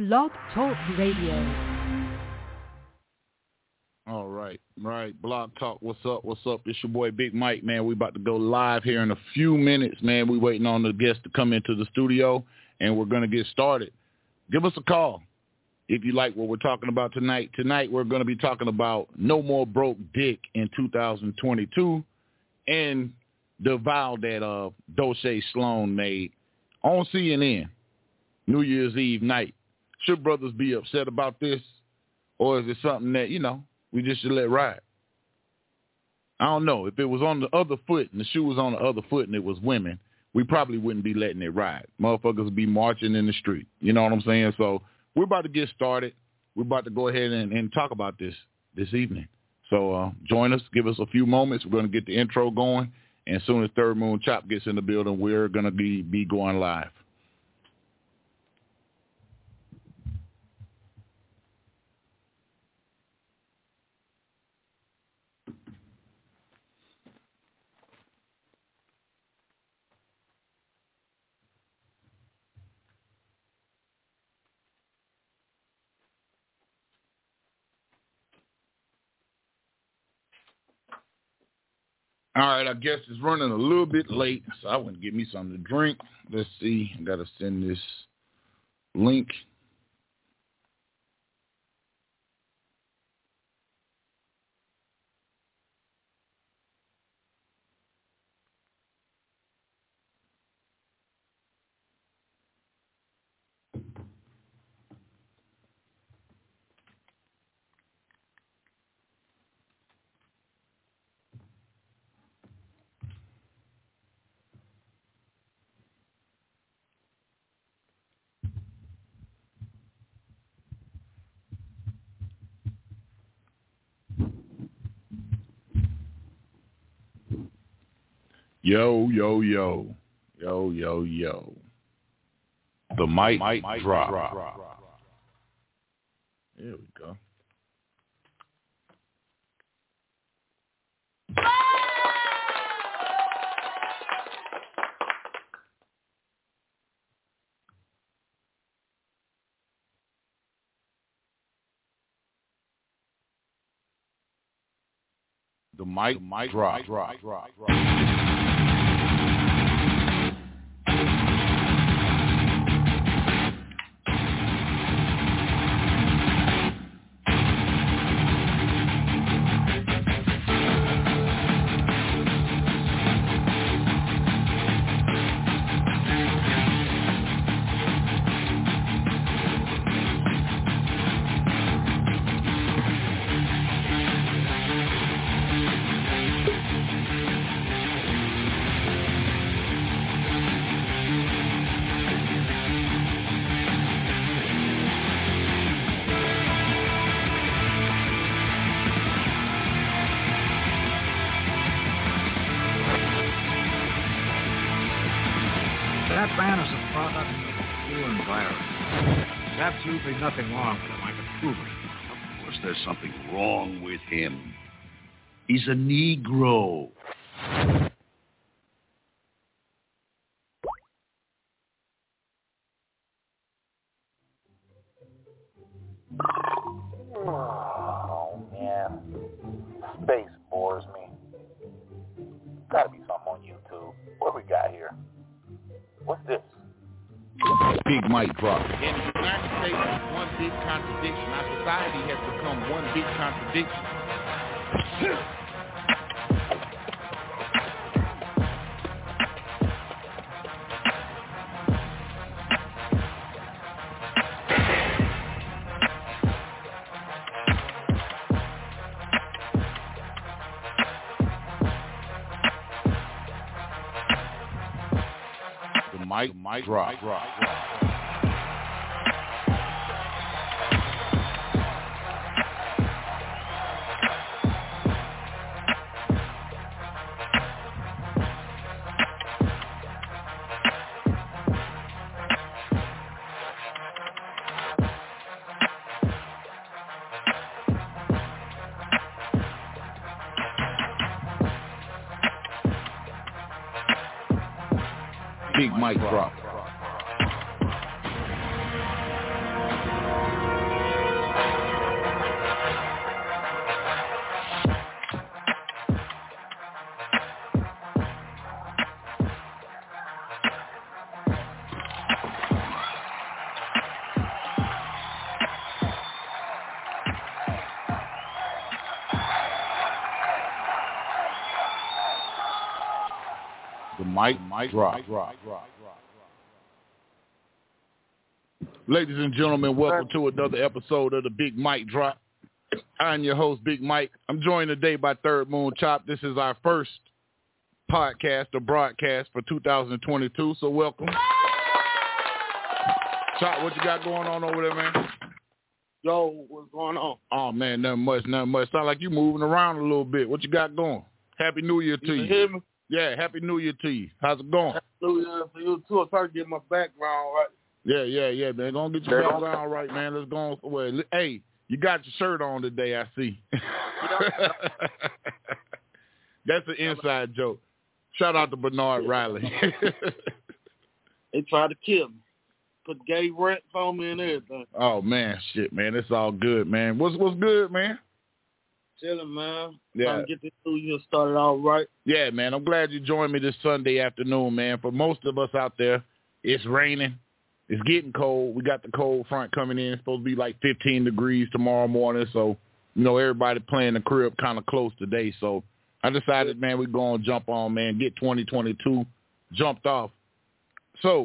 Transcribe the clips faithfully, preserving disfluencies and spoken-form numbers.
Blog Talk Radio. All right, right. Blog Talk, what's up, what's up? It's your boy Big Mike, man. We about to go live here in a few minutes, man. We waiting on the guests to come into the studio, and we're going to get started. Give us a call if you like what we're talking about tonight. Tonight, we're going to be talking about No More Broke Dick in two thousand twenty-two and the vow that uh, Doche Sloan made on C N N New Year's Eve night. Should brothers be upset about this, or is it something that, you know, we just should let ride? I don't know. If it was on the other foot and the shoe was on the other foot and it was women, we probably wouldn't be letting it ride. Motherfuckers would be marching in the street. You know what I'm saying? So we're about to get started. We're about to go ahead and, and talk about this this evening. So uh, join us. Give us a few moments. We're going to get the intro going. And as soon as Third Moon Chop gets in the building, we're going to be, be going live. All right, I guess it's running a little bit late, so I want to get me something to drink. Let's see. I got to send this link. Yo, yo, yo, yo, yo, yo. The mic, mic drop. drop. There we go. The mic, the mic drop. drop, drop, drop. Absolutely nothing wrong with him. I can prove it. Of course there's something wrong with him. He's a Negro. Oh, man. Space bores me. Gotta be something on YouTube. What we got here? What's this? Big Mike drop. In the United States is one big contradiction. Our society has become one big contradiction. The mic, mic drop. drop. Big Mike drop. mic, mic drop. drop. Ladies and gentlemen, welcome to another episode of the Big Mike Drop. I'm your host, Big Mike. I'm joined today by Third Moon Chop. This is our first podcast or broadcast for two thousand twenty-two, so welcome. Chop, what you got going on over there, man? Yo, what's going on? Oh, man, nothing much, nothing much. Sound like you moving around a little bit. What you got going? Happy New Year to you. You hear me? Yeah, Happy New Year to you. How's it going? Happy New Year to you, too. I'm trying to get my background right. Yeah, yeah, yeah, man. Gonna get your background right, man. Let's go on. Well, hey, you got your shirt on today, I see. That's an inside joke. Shout out to Bernard Riley. They tried to kill me. Put gay rent on me and everything. Oh, man, shit, man. It's all good, man. What's what's good, man? Chilling, man. Yeah. Trying to get this new year started all right. Yeah, man. I'm glad you joined me this Sunday afternoon, man. For most of us out there, it's raining. It's getting cold. We got the cold front coming in. It's supposed to be like fifteen degrees tomorrow morning. So, you know, everybody playing the crib kind of close today. So I decided, man, we're going to jump on, man, get twenty twenty-two jumped off. So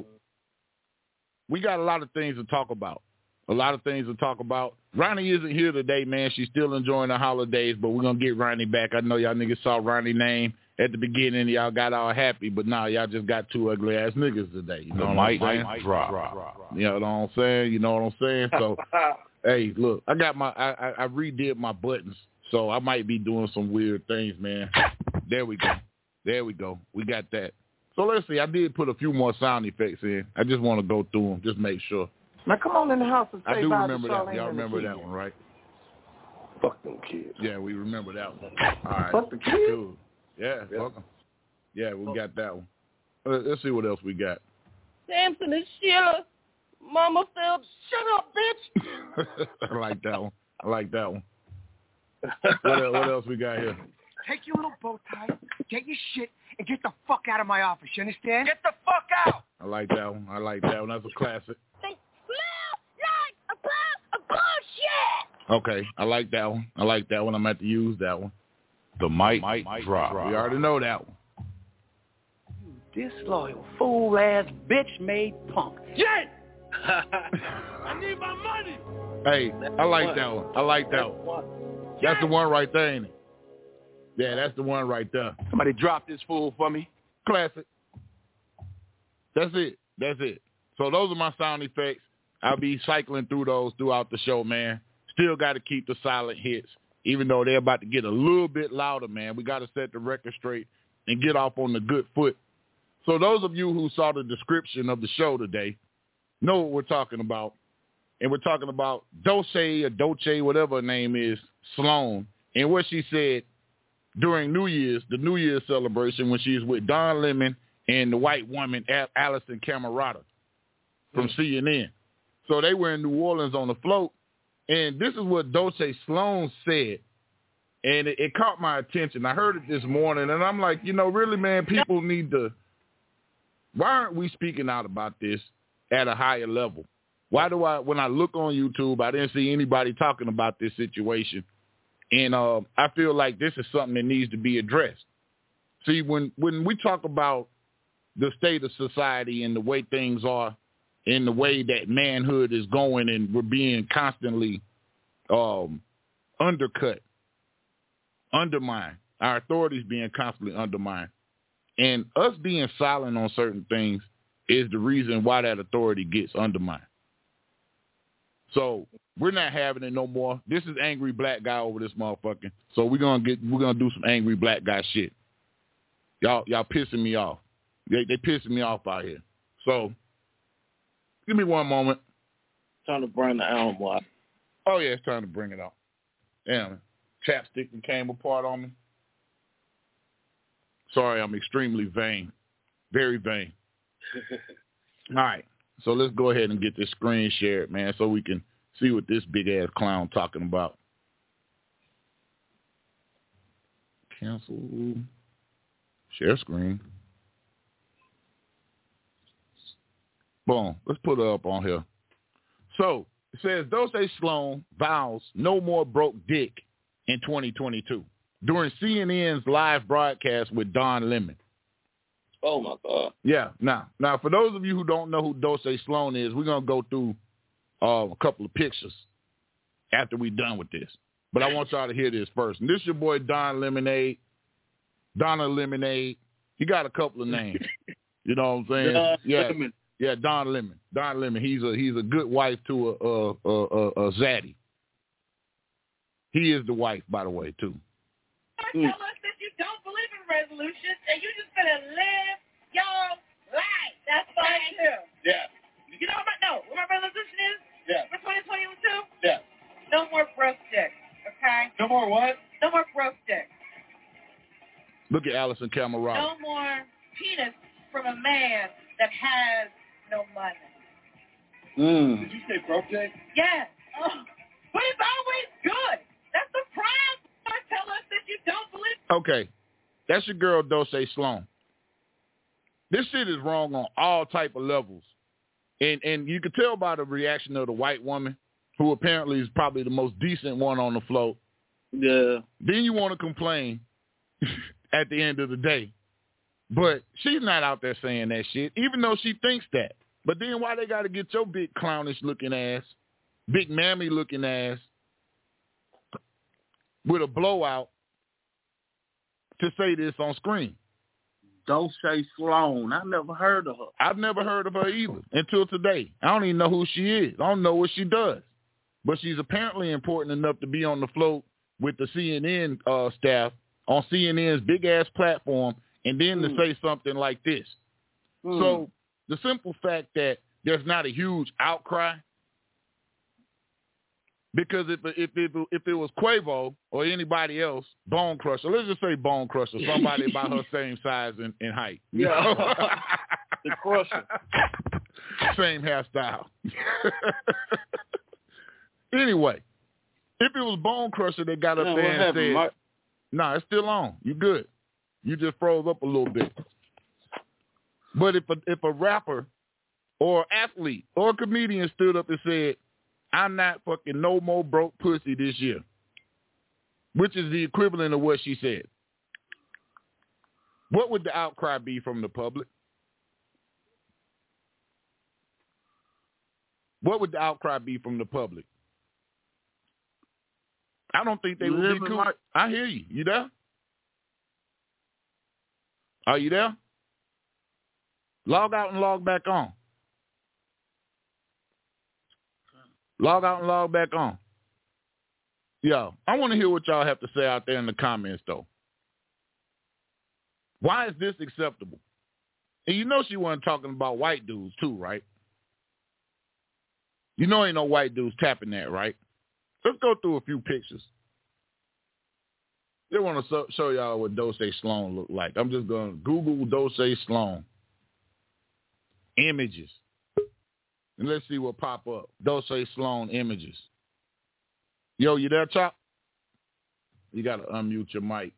we got a lot of things to talk about. A lot of things to talk about. Ronnie isn't here today, man. She's still enjoying the holidays, but we're going to get Ronnie back. I know y'all niggas saw Ronnie's name at the beginning. Y'all got all happy, but now y'all just got two ugly-ass niggas today. You know what I'm saying? Mic drop. drop. You know what I'm saying? You know what I'm saying? So, hey, look, I got my, I, I, I redid my buttons, so I might be doing some weird things, man. There we go. There we go. We got that. So let's see. I did put a few more sound effects in. I just want to go through them, just make sure. Now come on in the house and say I do bye remember to that. Charlene Y'all and the remember kids. that one, right? Fuck them kids. Yeah, we remember that one. All right. Fuck the kids? Cool. Yeah, Yeah. welcome. Yeah, we got that one. Uh, Let's see what else we got. Samson and Sheila. Mama said, shut up, bitch. I like that one. I like that one. What else, what else we got here? Take your little bow tie, get your shit, and get the fuck out of my office. You understand? Get the fuck out. I like that one. I like that one. That's a classic. They smell like a pile of bullshit. Okay, I like that one. I like that one. I'm going to have to use that one. The mic, mic drop. drop. We already know that one. Disloyal, fool-ass, bitch-made punk. Jen! I need my money. Hey, I like that one. I like that one. That's the one right there, ain't it? Yeah, that's the one right there. Somebody drop this fool for me. Classic. That's it. That's it. So those are my sound effects. I'll be cycling through those throughout the show, man. Still got to keep the silent hits, even though they're about to get a little bit louder, man. We got to set the record straight and get off on the good foot. So those of you who saw the description of the show today know what we're talking about. And we're talking about Dolce or Dolce, whatever her name is, Sloan, and what she said during New Year's, the New Year's celebration when she was with Don Lemon and the white woman, Allison Camerata from mm. C N N. So they were in New Orleans on the float, and this is what Dolce Sloan said, and it, it caught my attention. I heard it this morning, and I'm like, you know, really, man, people need to, why aren't we speaking out about this at a higher level? Why do I, when I look on YouTube, I didn't see anybody talking about this situation. And uh, I feel like this is something that needs to be addressed. See, when, when we talk about the state of society and the way things are and the way that manhood is going and we're being constantly um, undercut, undermined, our authorities being constantly undermined, and us being silent on certain things is the reason why that authority gets undermined. So we're not having it no more. This is angry black guy over this motherfucker. So we're gonna get we're gonna do some angry black guy shit. Y'all y'all pissing me off. They they pissing me off out here. So give me one moment. Trying to burn the album out. Oh yeah, it's time to bring it out. Damn, chapstick came apart on me. Sorry, I'm extremely vain. Very vain. All right. So let's go ahead and get this screen shared, man, so we can see what this big-ass clown talking about. Cancel. Share screen. Boom. Let's put it up on here. So it says, Dolce Sloan vows no more broke dick in twenty twenty-two during C N N's live broadcast with Don Lemon. Oh, my God. Yeah. Now, now, for those of you who don't know who Dulce Sloan is, we're going to go through uh, a couple of pictures after we're done with this. But I want y'all to hear this first. And this is your boy Don Lemonade, Donna Lemonade. He got a couple of names. You know what I'm saying? Don yeah, Lemon. yeah, Don Lemon. Don Lemon. He's a he's a good wife to a a a, a, a zaddy. He is the wife, by the way, too. Tell us that you don't believe in resolutions and you're just gonna live your life. That's fine too. Yeah. You know what? No, what my resolution is? Yeah. For twenty twenty-two? Yeah. No more broke sticks. Okay. No more what? No more broke sticks. Look at Allison Camerata. No more penis from a man that has no money. Mm. Did you say broke dick? Yes. Oh. But it's always good. That's the problem. Tell us that you don't believe. Okay. That's your girl Dulce Sloan. This shit is wrong on all type of levels. And and you can tell by the reaction of the white woman, who apparently is probably the most decent one on the float. Yeah. Then you want to complain at the end of the day. But she's not out there saying that shit, even though she thinks that. But then why they got to get your big clownish looking ass, big mammy looking ass, with a blowout to say this on screen? Dulce Sloan. I never heard of her. I've never heard of her either until today. I don't even know who she is. I don't know what she does. But she's apparently important enough to be on the float with the C N N uh, staff on C N N's big-ass platform and then mm. to say something like this. Mm. So the simple fact that there's not a huge outcry, because if if it, if it was Quavo or anybody else, Bone Crusher, let's just say Bone Crusher, somebody about her same size and, and height. Yeah. The Crusher. Same hairstyle. Anyway, if it was Bone Crusher that got up yeah, there and happened, said, Mike? nah, it's still on. You good. You just froze up a little bit. But if a, if a rapper or athlete or a comedian stood up and said, I'm not fucking no more broke pussy this year, which is the equivalent of what she said, what would the outcry be from the public? What would the outcry be from the public? I don't think they would be cool. Like- I hear you. You there? Are you there? Log out and log back on. Log out and log back on. Yo, I want to hear what y'all have to say out there in the comments, though. Why is this acceptable? And you know she wasn't talking about white dudes, too, right? You know ain't no white dudes tapping that, right? Let's go through a few pictures. They want to so- show y'all what Dulce Sloan looked like. I'm just going to Google Dulce Sloan. Images. And let's see what pop up. Dulce Sloan images. Yo, you there, Chop? You got to unmute your mic.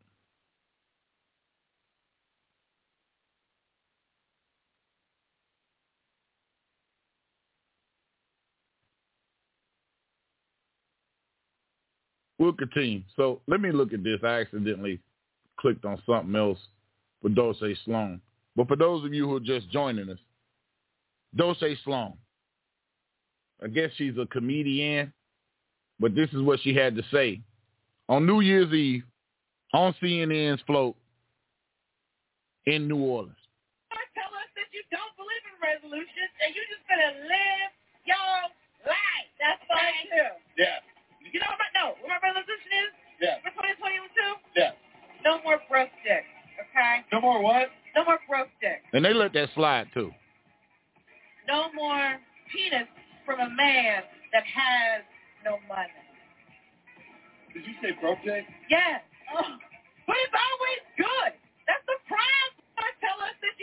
We'll continue. So let me look at this. I accidentally clicked on something else for Dulce Sloan. But for those of you who are just joining us, Dulce Sloan. I guess she's a comedian, but this is what she had to say on New Year's Eve on C N N's float in New Orleans. Tell us that you don't believe in resolutions and you're just going to live your life. That's fine too. Yeah. You know what? No, what my resolution is? Yeah. For twenty twenty-two? Yeah. No more broke sticks. Okay? No more what? No more broke sticks. And they let that slide too. No more penis from a man that has no money. Did you say broke dick? Yes. Oh. But it's always good. That's the problem. Tell us that you...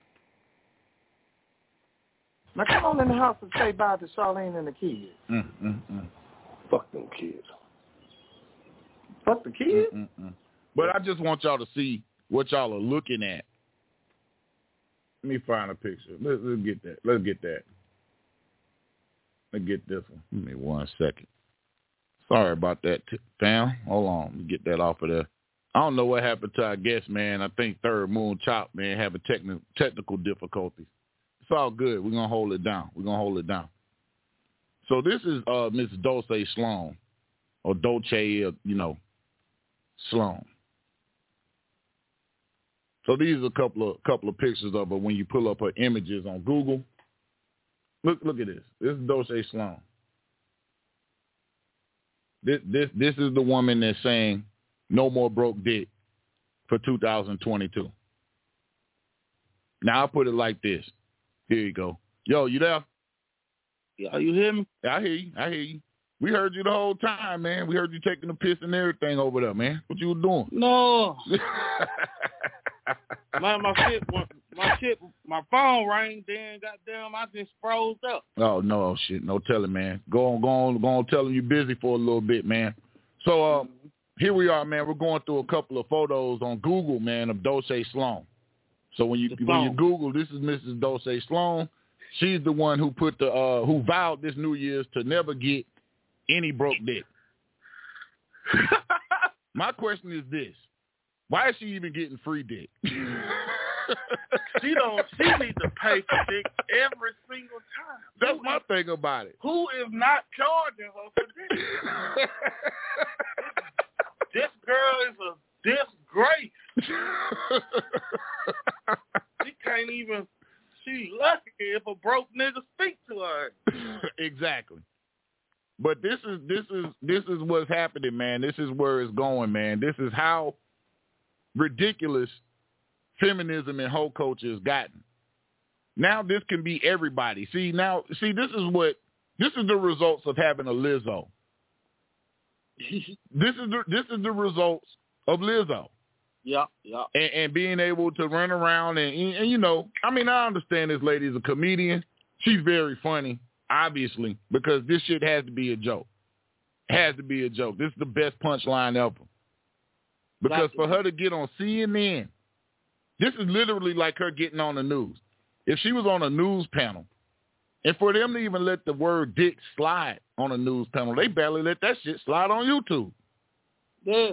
Now come on in the house and say bye to Charlene and the kids. Mm, mm, mm. Fuck them kids. Fuck the kids? Mm, mm, mm. But I just want y'all to see what y'all are looking at. Let me find a picture. Let's, let's get that. Let's get that. Let's get this one. Give me one second. Sorry about that, t- fam. Hold on. Let me get that off of there. I don't know what happened to our guest, man. I think Third Moon Chop, man, having techni- technical difficulties. It's all good. We're going to hold it down. We're going to hold it down. So this is uh, Miss Dulce Sloan, or Dolce, you know, Sloan. So these are a couple of couple of pictures of her when you pull up her images on Google. Look look at this. This is Dolce Sloan. This this this is the woman that's saying no more broke dick for two thousand twenty-two. Now I'll put it like this. Here you go. Yo, you there? Yeah, you hear me? I hear you. I hear you. We heard you the whole time, man. We heard you taking the piss and everything over there, man. What you were doing? No. my my shit, my shit, my phone rang. Then goddamn, I just froze up. Oh no, shit, no telling, man. Go on, go on, go on. Tell them you're busy for a little bit, man. So uh, mm-hmm. here we are, man. We're going through a couple of photos on Google, man, of Dolce Sloan. So when you the when you Google, this is Missus Dolce Sloan. She's the one who put the uh, who vowed this New Year's to never get any broke dick. My question is this: why is she even getting free dick? She don't. She needs to pay for dick every single time. That's who my is, thing about it. Who is not charging her for dick? This girl is a disgrace. She can't even. She lucky if a broke nigga speak to her. Exactly. But this is this is this is what's happening, man. This is where it's going, man. This is how ridiculous feminism and hoe culture has gotten. Now this can be everybody. See now, see this is what this is the results of having a Lizzo. this is the this is the results of Lizzo. Yeah, yeah. And, and being able to run around and, and, and, you know, I mean, I understand this lady is a comedian. She's very funny, obviously, because this shit has to be a joke. It has to be a joke. This is the best punchline ever. Because for her to get on C N N, this is literally like her getting on the news. If she was on a news panel, and for them to even let the word dick slide on a news panel, they barely let that shit slide on YouTube. Yeah.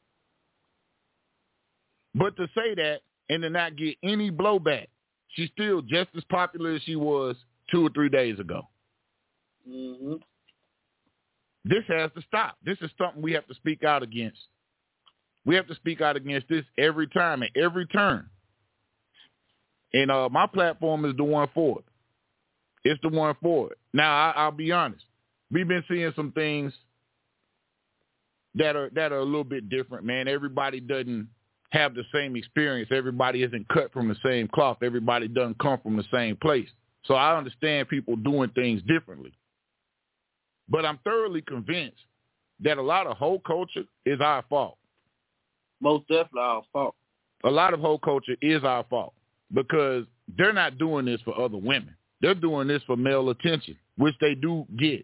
But to say that and to not get any blowback, she's still just as popular as she was two or three days ago. Mm-hmm. This has to stop. This is something we have to speak out against. We have to speak out against this every time and every turn. And uh, my platform is the one for it. It's the one for it. Now, I, I'll be honest. We've been seeing some things that are that are a little bit different, man. Everybody doesn't have the same experience. Everybody isn't cut from the same cloth. Everybody doesn't come from the same place. So I understand people doing things differently. But I'm thoroughly convinced that a lot of hoe culture is our fault. Most definitely our fault. A lot of hoe culture is our fault because they're not doing this for other women. They're doing this for male attention, which they do get.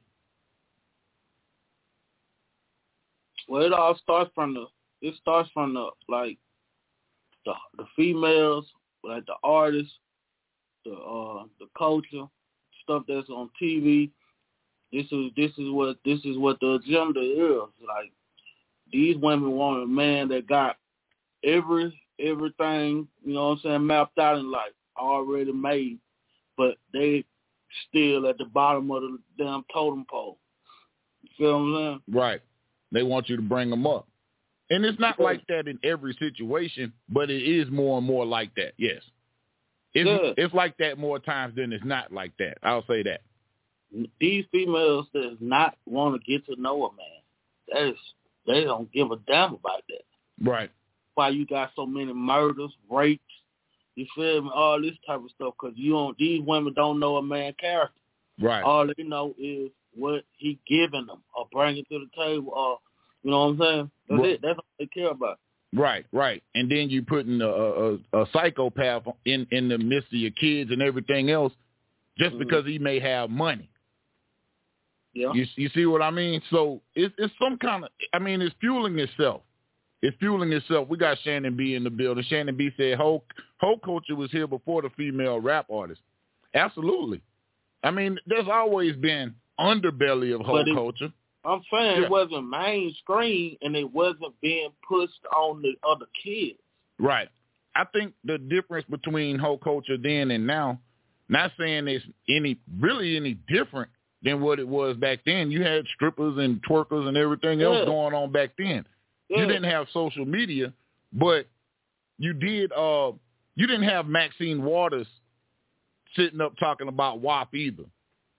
Well, it all starts from the, it starts from the, like, the the females, like the artists, the uh the culture, stuff that's on T V. This is this is what this is what the agenda is. Like, these women want a man that got every everything, you know what I'm saying, mapped out in life, already made, but they still at the bottom of the damn totem pole. You feel what I'm saying? Right. They want you to bring them up. And it's not like that in every situation, but it is more and more like that, yes. It's, yeah. it's like that more times than it's not like that. I'll say that. These females does not want to get to know a man. That is, they don't give a damn about that. Right. Why you got so many murders, rapes, you feel me, all this type of stuff, because you don't, these women don't know a man's character. Right. All they know is what he giving them or bringing to the table or, you know what I'm saying? That's right. It. That's all they care about. Right, right. And then you putting a, a, a psychopath in, in the midst of your kids and everything else just mm-hmm. because he may have money. Yeah. You, you see what I mean? So it's, it's some kind of, I mean, it's fueling itself. It's fueling itself. We got Shannon B in the building. Shannon B said hoe, hoe culture was here before the female rap artist. Absolutely. I mean, there's always been underbelly of hoe but it, culture. I'm saying Yeah. it wasn't mainstream and it wasn't being pushed on the other kids. Right. I think the difference between whole culture then and now, not saying it's any really any different than what it was back then. You had strippers and twerkers and everything else Yeah. going on back then. Yeah. You didn't have social media, but you did. Uh, you didn't have Maxine Waters sitting up talking about W A P either.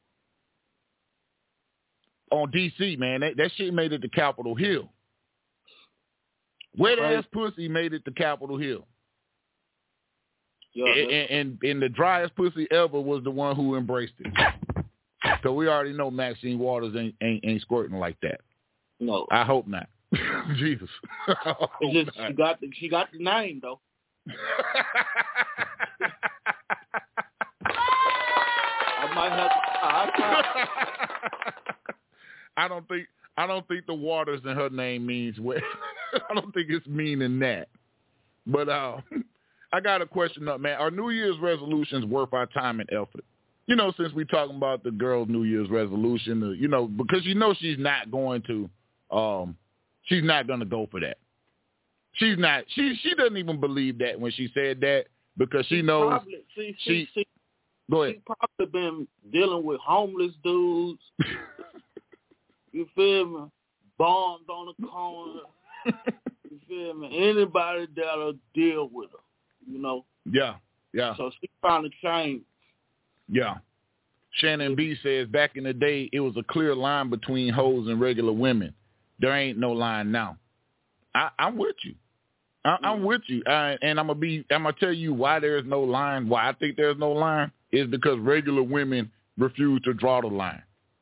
On D C, man, that, that shit made it to Capitol Hill. Wet ass pussy made it to Capitol Hill. Yeah, and, and, and the driest pussy ever was the one who embraced it. So we already know Maxine Waters ain't ain't, ain't squirting like that. No, I hope not. Jesus. Hope it's just not. she got the she got the name though. I might have to. I, I don't think I don't think the Waters in her name means what. I don't think it's meaning that. But uh, I got a question up, man. Are New Year's resolutions worth our time and effort? You know, since we're talking about the girl's New Year's resolution, uh, you know, because you know she's not going to, um, she's not going to go for that. She's not. She she doesn't even believe that when she said that because she knows. Probably, see, she, she, go ahead. She probably been dealing with homeless dudes. You feel me? Bombed on the corner. You feel me? Anybody that'll deal with her, you know? Yeah, yeah. So she trying to change. Yeah. Shannon B says, back in the day, it was a clear line between hoes and regular women. There ain't no line now. I, I'm with you. I, I'm with you. I, and I'm gonna be. I'm gonna tell you why there's no line. Why I think there's no line is because regular women refuse to draw the line.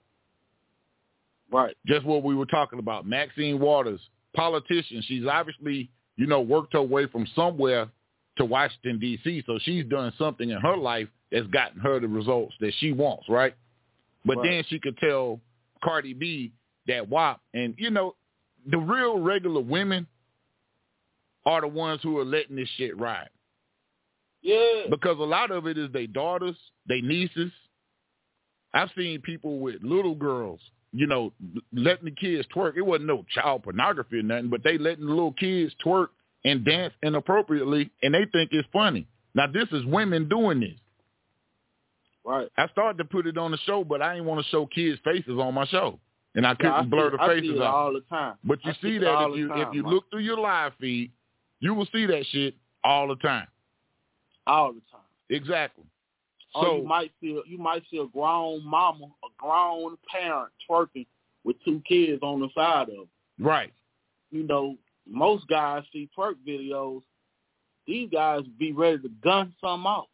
Right. Just what we were talking about. Maxine Waters, politician. She's obviously, you know, worked her way from somewhere to Washington, D C, so she's done something in her life that's gotten her the results that she wants, right? But Right. then she could tell Cardi B that W A P, and, you know, the real regular women are the ones who are letting this shit ride. Yeah. Because a lot of it is their daughters, their nieces. I've seen people with little girls, you know, letting the kids twerk. It wasn't no child pornography or nothing, but they letting the little kids twerk and dance inappropriately, and they think it's funny. Now, this is women doing this. Right. I started to put it on the show, but I didn't want to show kids' faces on my show, and I couldn't Yeah, I blur see, the I faces see it out. all the time. But you I see it that all if the you time, if you man. look through your live feed, you will see that shit all the time. All the time. Exactly. Or So you might see you might see a grown mama, a grown parent twerking with two kids on the side of them. right. You know, most guys see twerk videos. These guys be ready to gun some off.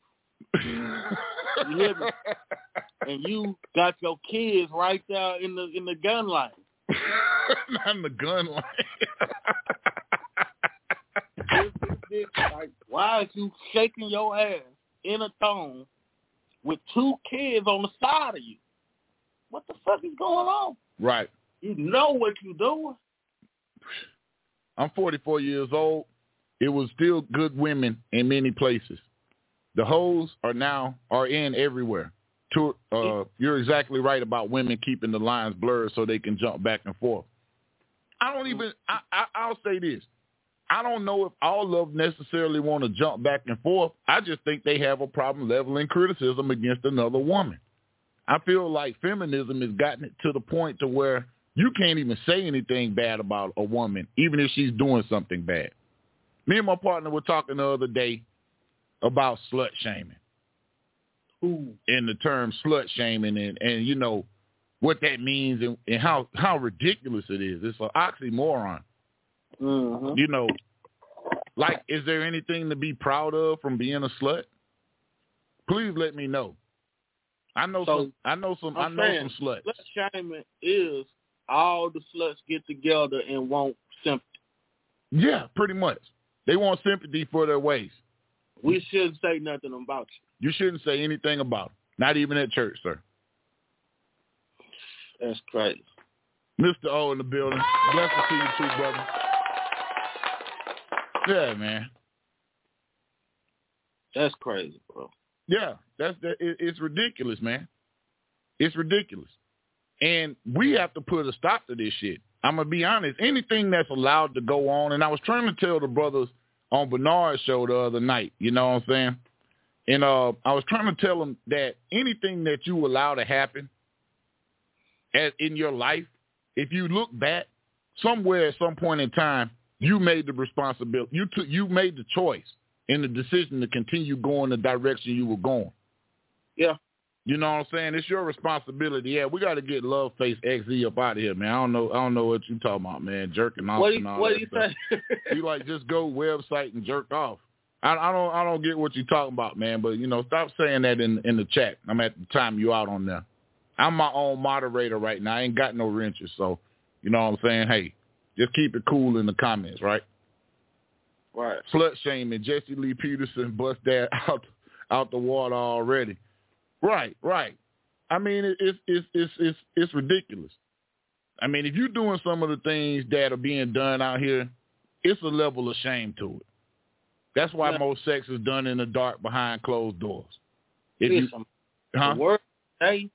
You hear me? And you got your kids right there in the in the gun line. Not in the gun line. It's, it's, it's like, why is you shaking your ass in a thong with two kids on the side of you? What the fuck is going on? Right. You know what you're doing. I'm forty-four years old. It was still good women in many places. The hoes are now are in everywhere. To, uh, you're exactly right about women keeping the lines blurred so they can jump back and forth. I don't even. I, I, I'll say this. I don't know if all of them necessarily want to jump back and forth. I just think they have a problem leveling criticism against another woman. I feel like feminism has gotten it to the point to where you can't even say anything bad about a woman, even if she's doing something bad. Me and my partner were talking the other day about slut shaming. Ooh. In the term slut shaming and, and you know, what that means and, and how, how ridiculous it is. It's an oxymoron. Mm-hmm. You know, like, is there anything to be proud of from being a slut? Please let me know. I know So, some. I know some. I'm I know saying, some sluts. Slut shaming is all the sluts get together and want sympathy. Yeah, pretty much. They want sympathy for their ways. We shouldn't say nothing about you. You shouldn't say anything about them. Not even at church, sir. That's crazy. Mister O in the building. Blessings to you too, brother. Yeah, man. That's crazy, bro. Yeah, that's that. It, it's ridiculous, man. It's ridiculous. And we have to put a stop to this shit. I'm going to be honest. Anything that's allowed to go on, and I was trying to tell the brothers on Bernard's show the other night, you know what I'm saying? And uh, I was trying to tell them that anything that you allow to happen as in your life, if you look back, somewhere at some point in time, you made the responsibility. You took, you made the choice and the decision to continue going the direction you were going. Yeah. You know what I'm saying? It's your responsibility. Yeah, we got to get Love Face X Z up out of here, man. I don't know. I don't know what you talking about, man. Jerking off what and all what that do you stuff. say? You like just go website and jerk off. I, I don't. I don't get what you talking about, man. But you know, stop saying that in in the chat. I'm at the time you out on there. I'm my own moderator right now. I ain't got no wrenches, so you know what I'm saying. Hey, just keep it cool in the comments, right? Right. Slut shaming. Jesse Lee Peterson bust that out out the water already. Right, right. I mean, it, it's it's it's it's it's ridiculous. I mean, if you're doing some of the things that are being done out here, it's a level of shame to it. That's why yeah. most sex is done in the dark behind closed doors. If you, Listen, huh? the word say,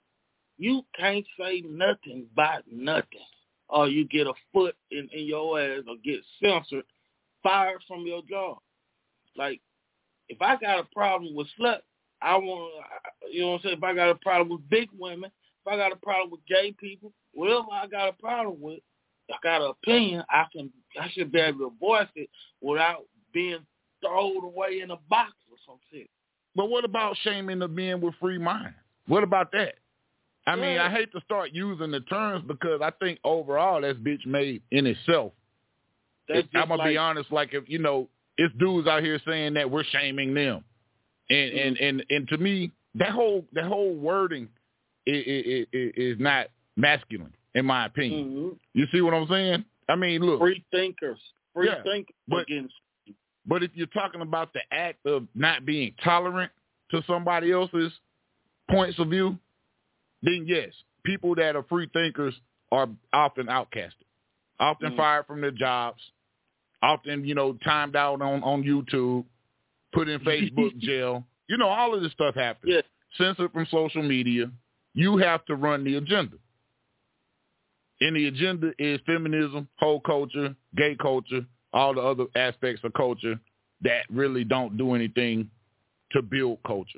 you can't say nothing about nothing, or you get a foot in, in your ass or get censored, fired from your job. Like, if I got a problem with slut, I want, you know what I'm saying? If I got a problem with big women, if I got a problem with gay people, whatever I got a problem with, I got an opinion, I can, I should be able to voice it without being thrown away in a box or some shit. But what about shaming the men with free mind? What about that? I yeah. mean, I hate to start using the terms because I think overall that's bitch made in itself. It, I'm going like, to be honest, like if, you know, it's dudes out here saying that we're shaming them. And, mm-hmm. and, and, and to me, that whole that whole wording is, is, is not masculine, in my opinion. Mm-hmm. You see what I'm saying? I mean, look. Free thinkers. Free yeah, thinkers but, against. But if you're talking about the act of not being tolerant to somebody else's points of view, then yes, people that are free thinkers are often outcasted, often mm-hmm. fired from their jobs, often, you know, timed out on, on YouTube, put in Facebook jail. You know, all of this stuff happens. Yeah. Censored from social media. You have to run the agenda. And the agenda is feminism, whole culture, gay culture, all the other aspects of culture that really don't do anything to build culture.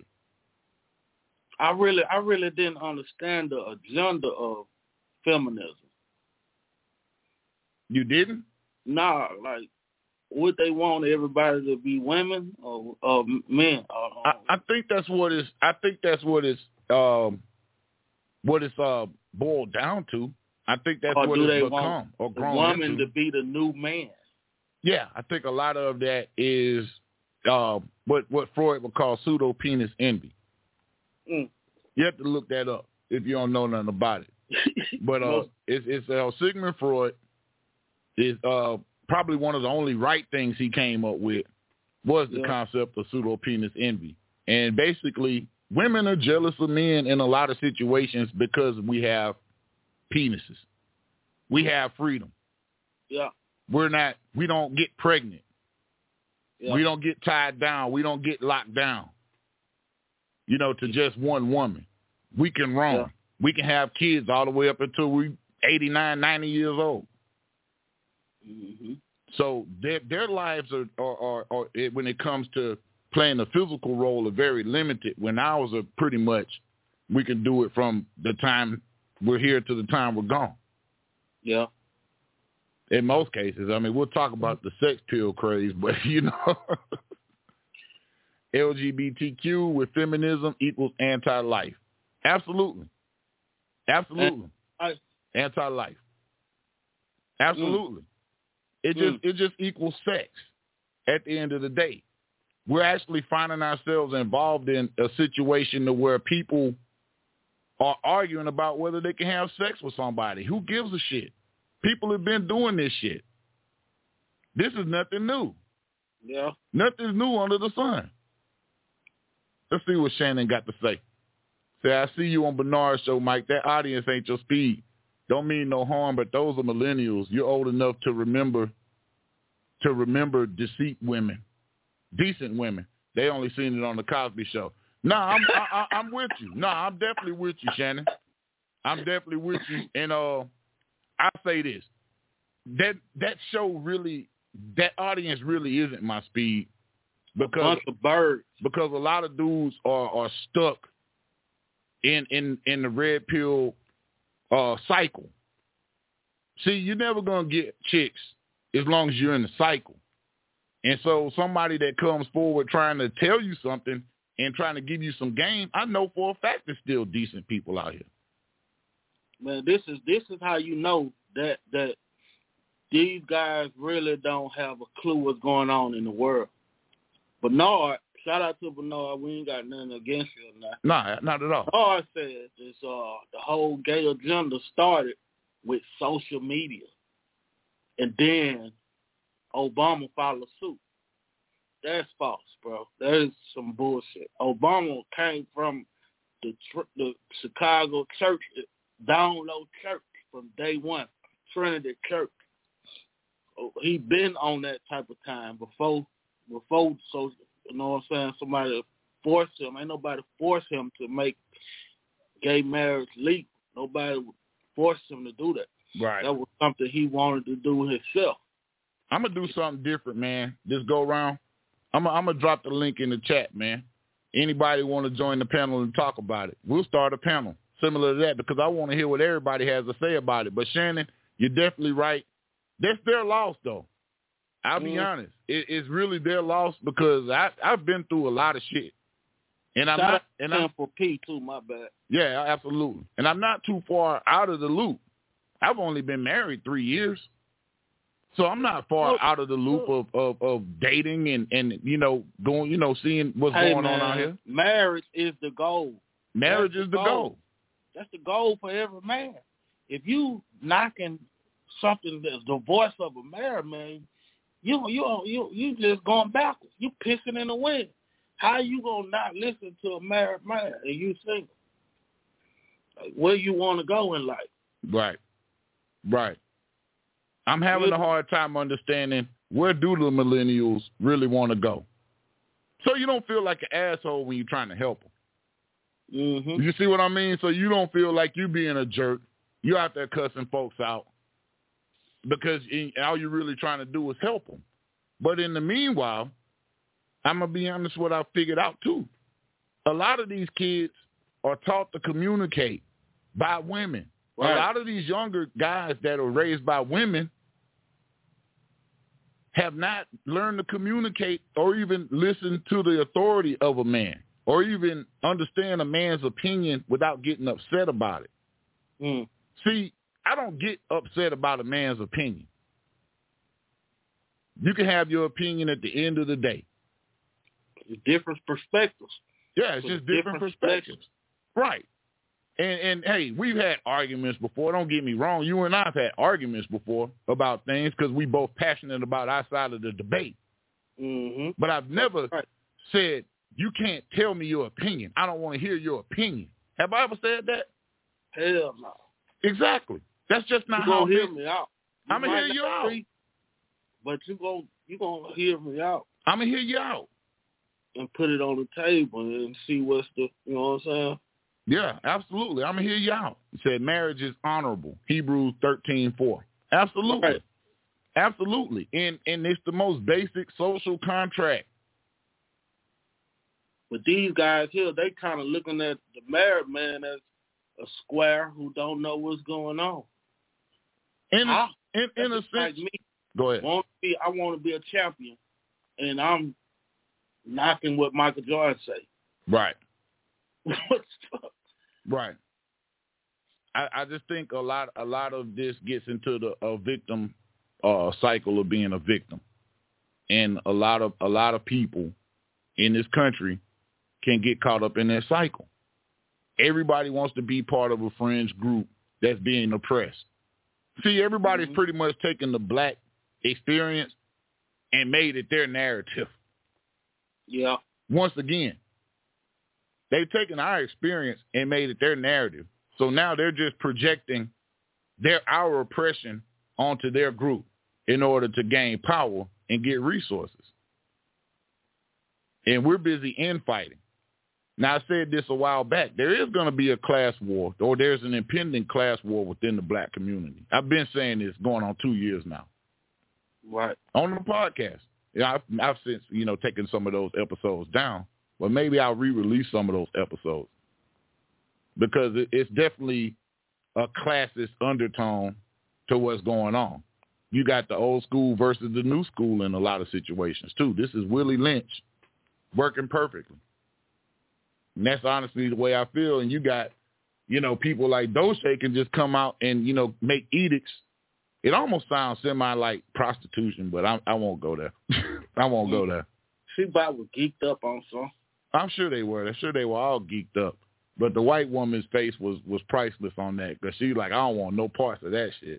I really, I really didn't understand the agenda of feminism. You didn't? Nah, like, would they want everybody to be women or, or men? Or, or, I, I think that's what is. I think that's what is. Um, what it's uh, boiled down to. I think that's or what do it's they become want or the grown woman into. to be the new man. Yeah, I think a lot of that is uh, what what Freud would call pseudo penis envy. Mm. You have to look that up if you don't know nothing about it. But uh, it's, it's uh, Sigmund Freud is uh, probably one of the only right things he came up with was the yeah. concept of pseudo penis envy. And basically, women are jealous of men in a lot of situations because we have penises. We have freedom. Yeah. We're not, we don't get pregnant. Yeah. We don't get tied down. We don't get locked down, you know, to just one woman. We can roam. Yeah. We can have kids all the way up until we eighty-nine, ninety years old. Mm-hmm. So their their lives are, are, are, are, when it comes to playing a physical role, are very limited. When ours are pretty much, we can do it from the time we're here to the time we're gone. Yeah. In most cases, I mean, we'll talk about the sex pill craze, but, you know, L G B T Q with feminism equals anti-life. Absolutely. Absolutely. I, anti-life. Absolutely. Mm. It just mm. it just equals sex at the end of the day. We're actually finding ourselves involved in a situation to where people are arguing about whether they can have sex with somebody. Who gives a shit? People have been doing this shit. This is nothing new. Yeah. Nothing's new under the sun. Let's see what Shannon got to say. Say, I see you on Bernard's show, Mike. That audience ain't your speed. Don't mean no harm, but those are millennials. You're old enough to remember to remember deceit women, decent women. They only seen it on the Cosby Show. No, nah, I'm I, I'm with you. No, nah, I'm definitely with you, Shannon. I'm definitely with you. And uh, I say this: that that show really, that audience really isn't my speed because a bunch of birds. Because a lot of dudes are, are stuck in in in the red pill uh, cycle. See, you're never gonna get chicks as long as you're in the cycle. And so somebody that comes forward trying to tell you something and trying to give you some game, I know for a fact there's still decent people out here. Man, this is this is how you know that that these guys really don't have a clue what's going on in the world. Bernard, shout out to Bernard. We ain't got nothing against you or nothing. Nah, not at all. Bernard says this, uh, the whole gay agenda started with social media, and then Obama followed suit. That's false, bro. That is some bullshit. Obama came from the the Chicago church, down low church from day one, Trinity Church. He been on that type of time before, before so you know what I'm saying. Somebody forced him. Ain't nobody forced him to make gay marriage legal. Nobody forced him to do that. Right. That was something he wanted to do himself. I'm gonna do something different, man. This go around. I'm gonna, I'm gonna drop the link in the chat, man. Anybody want to join the panel and talk about it? We'll start a panel similar to that because I want to hear what everybody has to say about it. But Shannon, you're definitely right. That's their loss, though. I'll be mm. honest. It, it's really their loss because I, I've been through a lot of shit, and I'm Shout not. And I'm for P too. My bad. Yeah, absolutely. And I'm not too far out of the loop. I've only been married three years. So I'm not far look, out of the loop of, of, of dating and, and, you know, going, you know, seeing what's hey, going man, on out here. Marriage is the goal. Marriage That's is the goal. goal. That's the goal for every man. If you knocking something that's the voice of a married man, you you you you just going backwards. You pissing in the wind. How you gonna not listen to a married man and you single? Like, where you want to go in life? Right, right. I'm having a hard time understanding where do the millennials really want to go. So you don't feel like an asshole when you're trying to help them. Mm-hmm. You see what I mean? So you don't feel like you being a jerk. You're out there cussing folks out because all you're really trying to do is help them. But in the meanwhile, I'm going to be honest with what I figured out too. A lot of these kids are taught to communicate by women. Right. A lot of these younger guys that are raised by women have not learned to communicate or even listen to the authority of a man or even understand a man's opinion without getting upset about it. Mm. See, I don't get upset about a man's opinion. You can have your opinion at the end of the day. Different perspectives. Yeah, it's just different, different perspectives. perspectives. Right. And, and, hey, we've had arguments before. Don't get me wrong. You and I have had arguments before about things because we both passionate about our side of the debate. Mm-hmm. But I've never right. said, you can't tell me your opinion. I don't want to hear your opinion. Have I ever said that? Hell no. Exactly. That's just not you how gonna hear me out. I'm going to hear you out. Free, but you're going you gonna hear me out. I'm going to hear you out. And put it on the table and see what's the, you know what I'm saying? Yeah, absolutely. I'm going to hear you out. He said marriage is honorable. Hebrews thirteen four. Absolutely. Right. Absolutely. And and it's the most basic social contract. But these guys here, they kind of looking at the married man as a square who don't know what's going on. In, I, in, in a sense. Like me, go ahead. Want to be, I want to be a champion, and I'm knocking what Michael Jordan say. Right. Right. I, I just think a lot a lot of this gets into the a victim uh, cycle of being a victim, and a lot of a lot of people in this country can get caught up in that cycle. Everybody wants to be part of a fringe group that's being oppressed. See, everybody's mm-hmm. pretty much taken the black experience and made it their narrative. Yeah. Once again, they've taken our experience and made it their narrative. So now they're just projecting their our oppression onto their group in order to gain power and get resources. And we're busy infighting. Now, I said this a while back. There is going to be a class war, or there's an impending class war within the black community. I've been saying this going on two years now. Right. On the podcast. Yeah, I've, I've since, you know, taken some of those episodes down, but maybe I'll re-release some of those episodes because it, it's definitely a classist undertone to what's going on. You got the old school versus the new school in a lot of situations, too. This is Willie Lynch working perfectly. And that's honestly the way I feel. And you got, you know, people like Doche can just come out and, you know, make edicts. It almost sounds semi like prostitution, but I, I won't go there. I won't go there. She about was geeked up on some. I'm sure they were. I'm sure they were all geeked up. But the white woman's face was, was priceless on that because she like, I don't want no parts of that shit.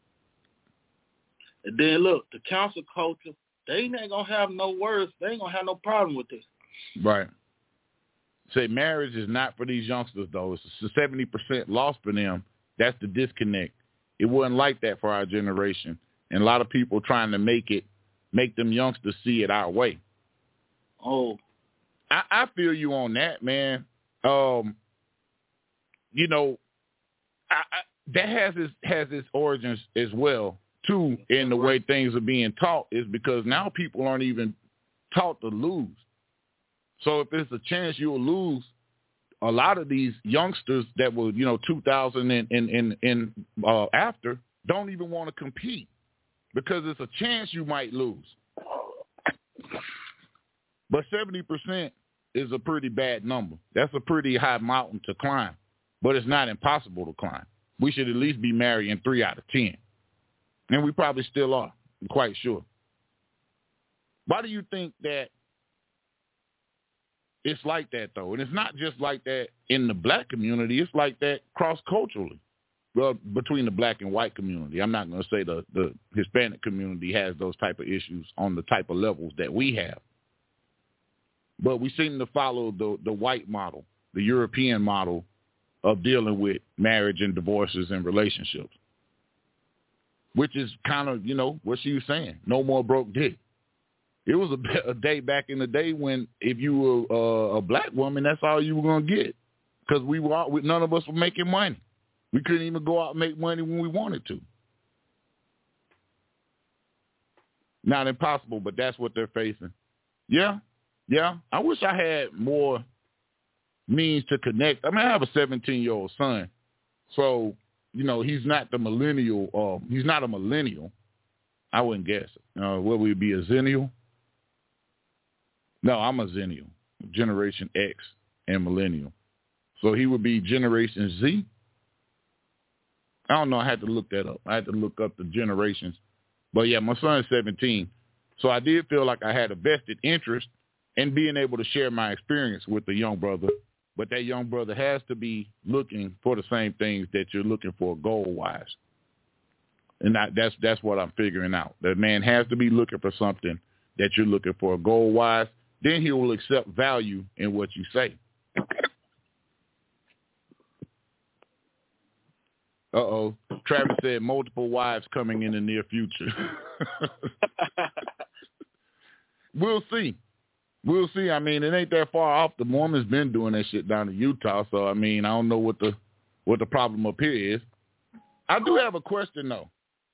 And then look, the council culture, they ain't gonna have no words. They ain't gonna have no problem with this. Right. Say marriage is not for these youngsters though. It's a seventy percent loss for them. That's the disconnect. It wasn't like that for our generation. And a lot of people trying to make it, make them youngsters see it our way. Oh. I, I feel you on that, man. Um, you know, I, I, that has its, has its origins as well, too, in the way things are being taught is because now people aren't even taught to lose. So if there's a chance you'll lose, a lot of these youngsters that were, you know, two thousand and, and, and, and uh, after don't even want to compete because it's a chance you might lose. But seventy percent is a pretty bad number. That's a pretty high mountain to climb, but it's not impossible to climb. We should at least be marrying three out of ten. And we probably still are, I'm quite sure. Why do you think that it's like that, though? And it's not just like that in the black community. It's like that cross-culturally, well, between the black and white community. I'm not going to say the, the Hispanic community has those type of issues on the type of levels that we have. But we seem to follow the, the white model, the European model of dealing with marriage and divorces and relationships, which is kind of, you know, what she was saying, no more broke dick. It was a, a day back in the day when if you were uh, a black woman, that's all you were going to get because we were all, none of us were making money. We couldn't even go out and make money when we wanted to. Not impossible, but that's what they're facing. Yeah, yeah. I wish I had more means to connect. I mean, I have a seventeen-year-old son, so, you know, he's not the millennial. Uh, he's not a millennial. I wouldn't guess. Uh, what would he be, a zennial? No, I'm a zennial, Generation X and millennial. So he would be Generation Z. I don't know. I had to look that up. I had to look up the generations. But, yeah, my son's seventeen. So I did feel like I had a vested interest in being able to share my experience with the young brother. But that young brother has to be looking for the same things that you're looking for goal-wise. And I, that's that's what I'm figuring out. That man has to be looking for something that you're looking for goal-wise. Then he will accept value in what you say. Uh-oh. Travis said multiple wives coming in the near future. We'll see. We'll see. I mean, it ain't that far off. The Mormons been doing that shit down in Utah. So, I mean, I don't know what the what the problem up here is. I do have a question, though,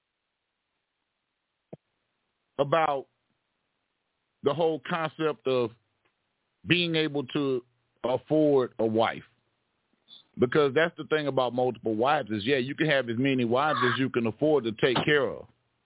about the whole concept of being able to afford a wife. Because that's the thing about multiple wives is, yeah, you can have as many wives as you can afford to take care of,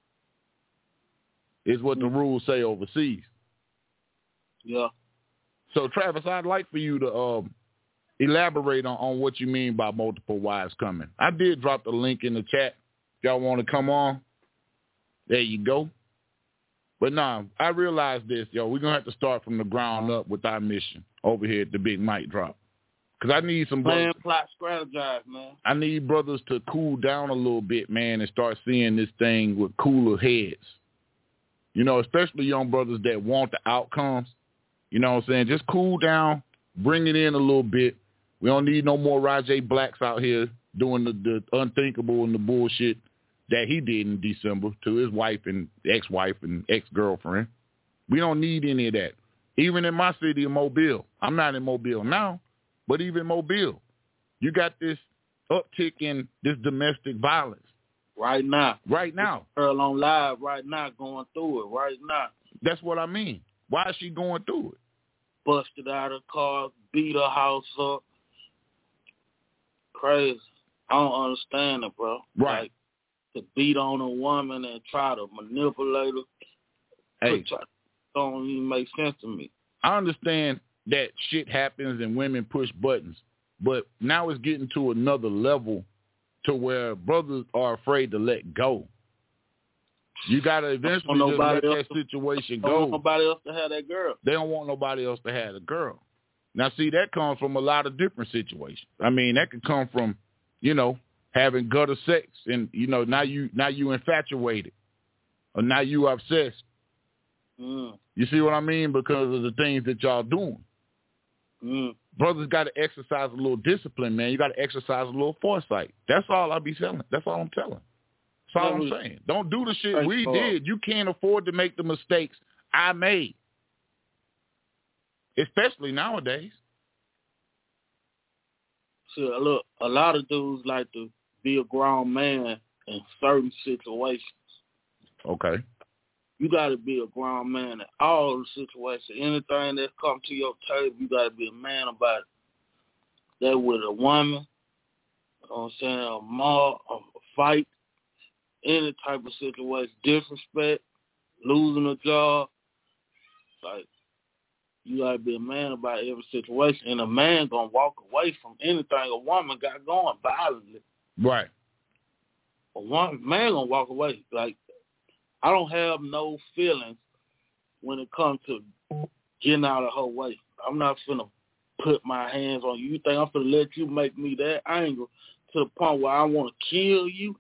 is what the rules say overseas. Yeah. So, Travis, I'd like for you to um, elaborate on, on what you mean by multiple wives coming. I did drop the link in the chat. If y'all want to come on, there you go. But nah, I realize this, yo. We're going to have to start from the ground up with our mission over here at the Big Mike Drop. Because I need some Plan, brothers. plot, strategize, man. I need brothers to cool down a little bit, man, and start seeing this thing with cooler heads. You know, especially young brothers that want the outcomes. You know what I'm saying? Just cool down, bring it in a little bit. We don't need no more Rajay Blacks out here doing the, the unthinkable and the bullshit that he did in December to his wife and ex-wife and ex-girlfriend. We don't need any of that. Even in my city of Mobile. I'm not in Mobile now, but even Mobile. You got this uptick in this domestic violence. Right now. Right now. Girl on live right now going through it right now. That's what I mean. Why is she going through it? Busted out of the car, beat her house up. Crazy. I don't understand it, bro. Right. Like, to beat on a woman and try to manipulate her. Hey. Try, don't even make sense to me. I understand that shit happens and women push buttons, but now it's getting to another level to where brothers are afraid to let go. You got to eventually just let that situation go. Don't want nobody else to have that girl. They don't want nobody else to have the girl. Now, see, that comes from a lot of different situations. I mean, that could come from, you know, having gutter sex and, you know, now you now you infatuated or now you obsessed. Mm. You see what I mean? Because of the things that y'all doing. Mm. Brothers got to exercise a little discipline, man. You got to exercise a little foresight. That's all I be telling. That's all I'm telling. That's all I'm saying. Don't do the shit we did. You can't afford to make the mistakes I made, especially nowadays. See, look, a lot of dudes like to be a grown man in certain situations. Okay. You got to be a grown man in all the situations. Anything that comes to your table, you got to be a man about it. That with a woman, you know what I'm saying, a mob, a fight, any type of situation, disrespect, losing a job. Like, you got to be a man about every situation. And a man going to walk away from anything a woman got going violently. Right. A woman, man going to walk away. Like, I don't have no feelings when it comes to getting out of her way. I'm not finna put my hands on you. You think I'm finna let you make me that angry to the point where I want to kill you?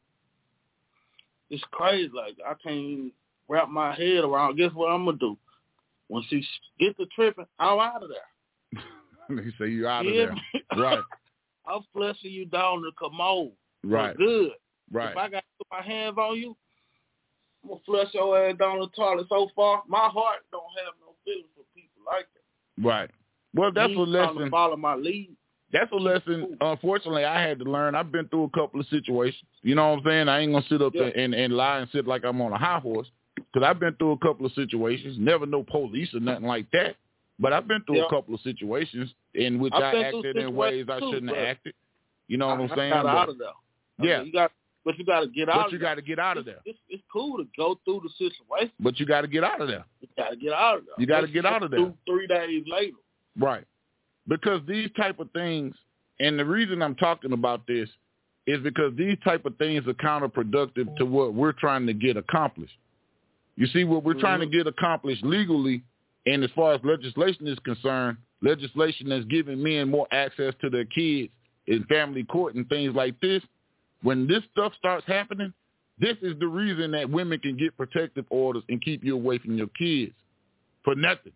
It's crazy. Like, I can't even wrap my head around. Guess what I'm going to do? When she gets to tripping, I'm out of there. They say you out of yeah. there. Right. I'm flushing you down the commode. Right. Good. Right. If I got to put my hands on you, I'm going to flush your ass down the toilet so far. My heart don't have no feelings for people like that. Right. Well, that's He's a lesson. trying to follow my lead. That's a lesson, unfortunately, I had to learn. I've been through a couple of situations. You know what I'm saying? I ain't going to sit up Yeah. there and, and lie and sit like I'm on a high horse, because I've been through a couple of situations. Never no police or nothing like that, but I've been through Yeah. a couple of situations in which I've I been acted through in ways I situations shouldn't too, have but acted. You know what I, I'm saying? I got But, out of there. I yeah. mean, you got, but you got to get out But of you there. got to get out of It's, there. it's, it's cool to go through the situation. But you got to get out of there. You got to get out of there. You got to Let's get out of there. Two, three days later. Right. Because these type of things, and the reason I'm talking about this is because these type of things are counterproductive to what we're trying to get accomplished. You see, what we're mm-hmm. trying to get accomplished legally, and as far as legislation is concerned, legislation that's giving men more access to their kids in family court and things like this, when this stuff starts happening, this is the reason that women can get protective orders and keep you away from your kids for nothing.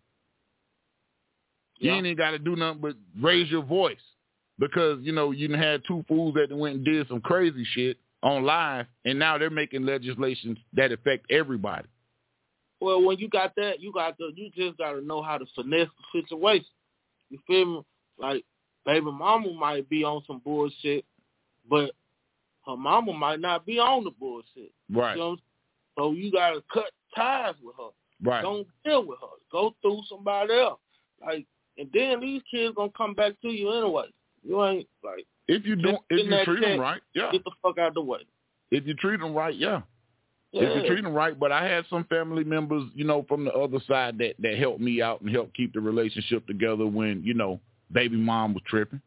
Yeah. You ain't even got to do nothing but raise your voice because, you know, you done had two fools that went and did some crazy shit on live, and now they're making legislations that affect everybody. Well, when you got that, you got to, you just got to know how to finesse the situation. You feel me? Like, baby mama might be on some bullshit, but her mama might not be on the bullshit. Right. You know? So you got to cut ties with her. Right. Don't deal with her. Go through somebody else. Like, and then these kids gonna come back to you anyway. You ain't like if you do if you treat them right, yeah. Get the fuck out of the way. If you treat them right, yeah. yeah. If you treat them right, but I had some family members, you know, from the other side that that helped me out and helped keep the relationship together when, you know, baby mom was tripping.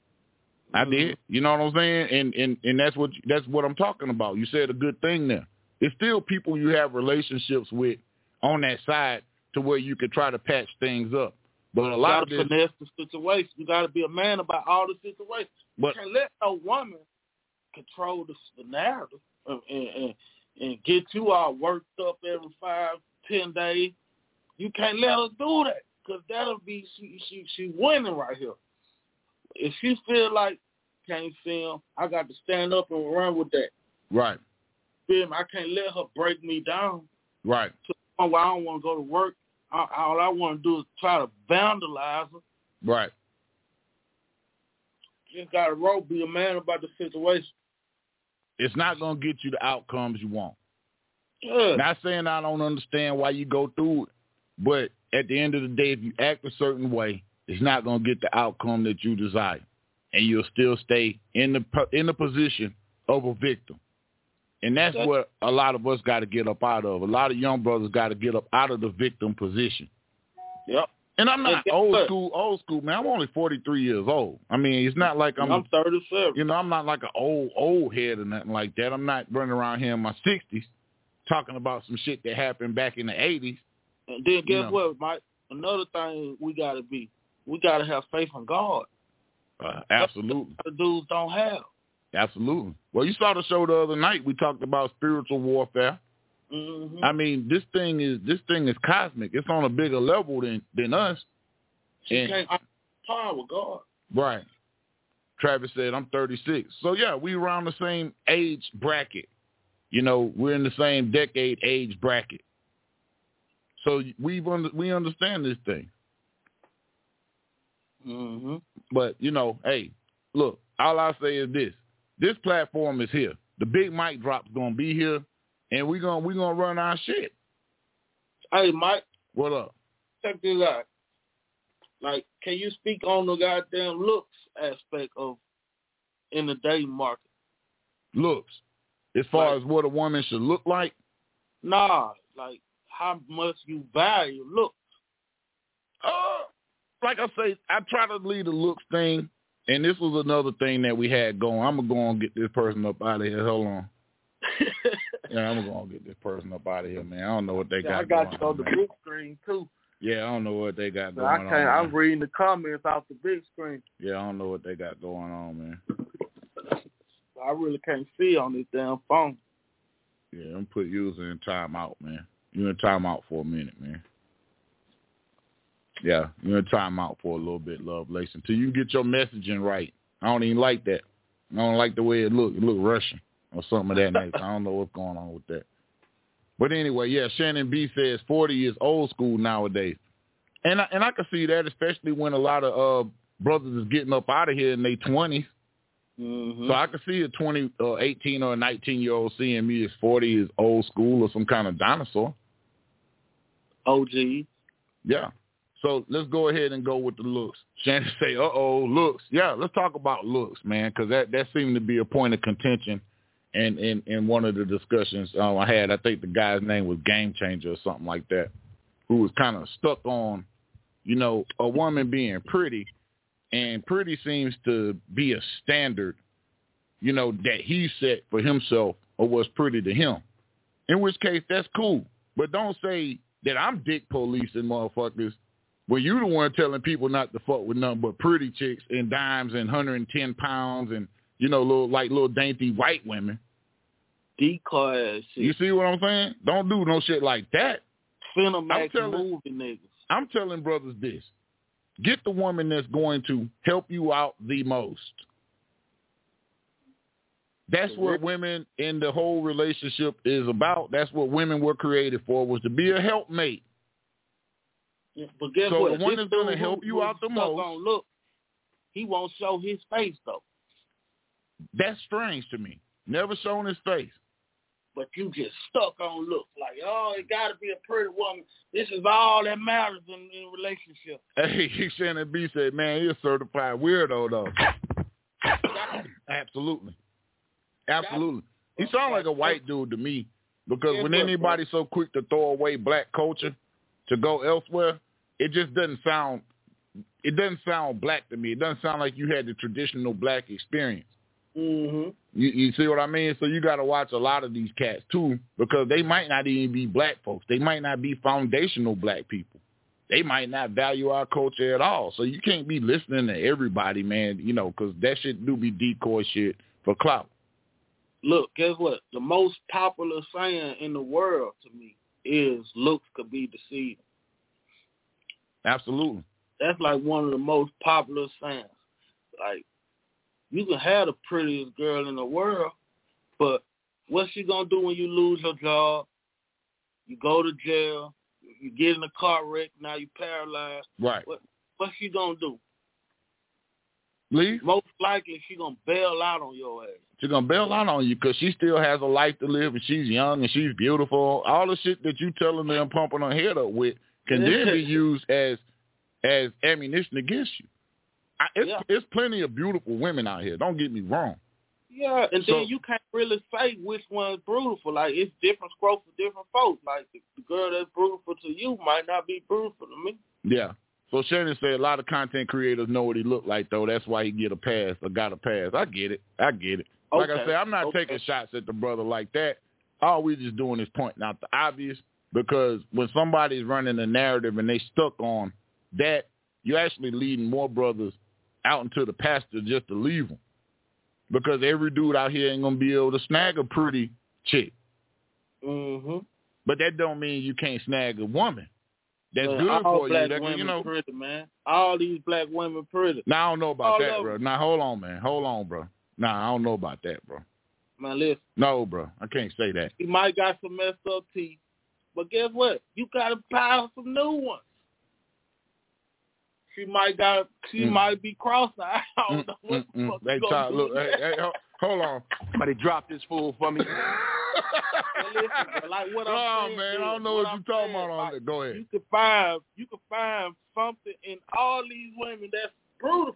I mm-hmm. did. You know what I'm saying? And and and that's what that's what I'm talking about. You said a good thing there. It's still people you have relationships with on that side to where you could try to patch things up. But a lot of this, you gotta finesse the situation. You gotta be a man about all the situations. But, you can't let no woman control the, the narrative and, and and get you all worked up every five, ten days. You can't let her do that because that'll be she she she winning right here. If she feel like can't film, I got to stand up and run with that. Right. Feel me? I can't let her break me down. Right. To the point where I don't want to go to work. All I want to do is try to vandalize her. Right. Just got to rope, be a man about the situation. It's not going to get you the outcomes you want. Yeah. Not saying I don't understand why you go through it, but at the end of the day, if you act a certain way, it's not going to get the outcome that you desire, and you'll still stay in the in the position of a victim. And that's That's, what a lot of us got to get up out of. A lot of young brothers got to get up out of the victim position. Yep. And I'm not Yeah, old good. school, old school, man. I'm only forty-three years old. I mean, it's not like I'm, I'm thirty-seven. You know, I'm not like an old, old head or nothing like that. I'm not running around here in my sixties talking about some shit that happened back in the eighties. And then guess you know. what, Mike? Another thing we got to be, we got to have faith in God. Uh, absolutely. The dudes don't have. Absolutely. Well, you saw the show the other night. We talked about spiritual warfare. Mm-hmm. I mean, this thing is this thing is cosmic. It's on a bigger level than, than us. She And, can't par with God. right. Travis said, I'm thirty-six. So, yeah, we around the same age bracket. You know, we're in the same decade age bracket. So we we understand this thing. Mm-hmm. But, you know, hey, look, all I say is this. This platform is here. The big mic drop's going to be here, and we're going we gonna run our shit. Hey, Mike. What up? Check this out. Like, can you speak on the goddamn looks aspect of in the dating market? Looks. As far like, as what a woman should look like? Nah, like how much you value looks. Uh, like I say, I try to lead the looks thing, and this was another thing that we had going. I'm going to go and get this person up out of here. Hold on. Yeah, I'm going to get this person up out of here, man. I don't know what they yeah, got going on. I got you on the man. big screen, too. Yeah, I don't know what they got So going I on. can't, I'm man. reading the comments off the big screen. Yeah, I don't know what they got going on, man. I really can't see on this damn phone. Yeah, I'm put user in timeout, man. You in timeout for a minute, man. Yeah, you're in timeout for a little bit, Lovelace, until you get your messaging right. I don't even like that. I don't like the way it look. It look Russian or something of that nature. I don't know what's going on with that. But anyway, yeah, Shannon B says forty is old school nowadays. And I, and I can see that, especially when a lot of uh, brothers is getting up out of here in their twenties. Mm-hmm. So I can see a twenty, uh, eighteen or a nineteen-year-old seeing me as forty is old school or some kind of dinosaur. O G. Yeah. So let's go ahead and go with the looks. Shannon say, uh-oh, looks. Yeah, let's talk about looks, man, because that, that seemed to be a point of contention in, in, in one of the discussions um, I had. I think the guy's name was Game Changer or something like that, who was kind of stuck on, you know, a woman being pretty, and pretty seems to be a standard, you know, that he set for himself or what's pretty to him, in which case that's cool. But don't say that I'm dick policing motherfuckers when you the one telling people not to fuck with nothing but pretty chicks and dimes and one hundred ten pounds and, you know, little like little dainty white women. Decoy ass shit. You see what I'm saying? Don't do no shit like that. Cinemax movie niggas. I'm telling brothers this. Get the woman that's going to help you out the most. That's what women in the whole relationship is about. That's what women were created for, was to be a helpmate. Yeah, but guess so what? the one This that's going to dude help who- you who's out the stuck most. on look, he won't show his face, though. That's strange to me. Never shown his face. But you just stuck on look. Like, oh, it got to be a pretty woman. This is all that matters in in a relationship. Hey, Shannon B said, man, you're a certified weirdo, though. Absolutely. Absolutely. He sounds like a white dude to me, because Guess when what, anybody's so quick to throw away black culture to go elsewhere, it just doesn't sound, it doesn't sound black to me. It doesn't sound like you had the traditional black experience. Mm-hmm. You, you see what I mean? So you got to watch a lot of these cats, too, because they might not even be black folks. They might not be foundational black people. They might not value our culture at all. So you can't be listening to everybody, man, you know, because that shit do be decoy shit for clout. Look, guess what? The most popular saying in the world to me is looks could be deceiving. Absolutely. That's like one of the most popular sayings. Like, you can have the prettiest girl in the world, but what's she going to do when you lose your job? You go to jail. You get in a car wreck. Now you're paralyzed. Right. What, what's she going to do? leave? Most likely she going to bail out on your ass. She's going to bail out on you because she still has a life to live and she's young and she's beautiful. All the shit that you telling them pumping her head up with can then be used as as ammunition against you. I, it's, yeah. it's plenty of beautiful women out here. Don't get me wrong. Yeah, and so, then you can't really say which one's beautiful. Like, it's different strokes for different folks. Like, the, the girl that's beautiful to you might not be beautiful to me. Yeah. So Shannon said a lot of content creators know what he looked like, though. That's why he get a pass or got a pass. I get it. I get it. Like okay. I said, I'm not okay. taking shots at the brother like that. All we just doing is pointing out the obvious, because when somebody's running a narrative and they stuck on that, you're actually leading more brothers out into the pasture just to leave them. Because every dude out here ain't going to be able to snag a pretty chick. Mm-hmm. But that don't mean you can't snag a woman. That's man, good all for black you. That, women you know, pretty, man. All these black women pretty. Now, I don't know about all that, bro. Now, hold on, man. Hold on, bro. Nah, I don't know about that, bro. Man, listen. No, bro. I can't say that. He might got some messed up teeth. But guess what? You got to buy some new ones. She might got. She mm. might be cross-eyed. I don't mm, know what mm, the fuck mm. you Hey, gonna do. look, hey, hey, hold on. Somebody drop this fool for me. Well, listen, bro, like what I'm oh, saying, man, is, I don't know what, what I'm you're talking saying, about on like, that. Go ahead. You can find. You can find something in all these women that's beautiful.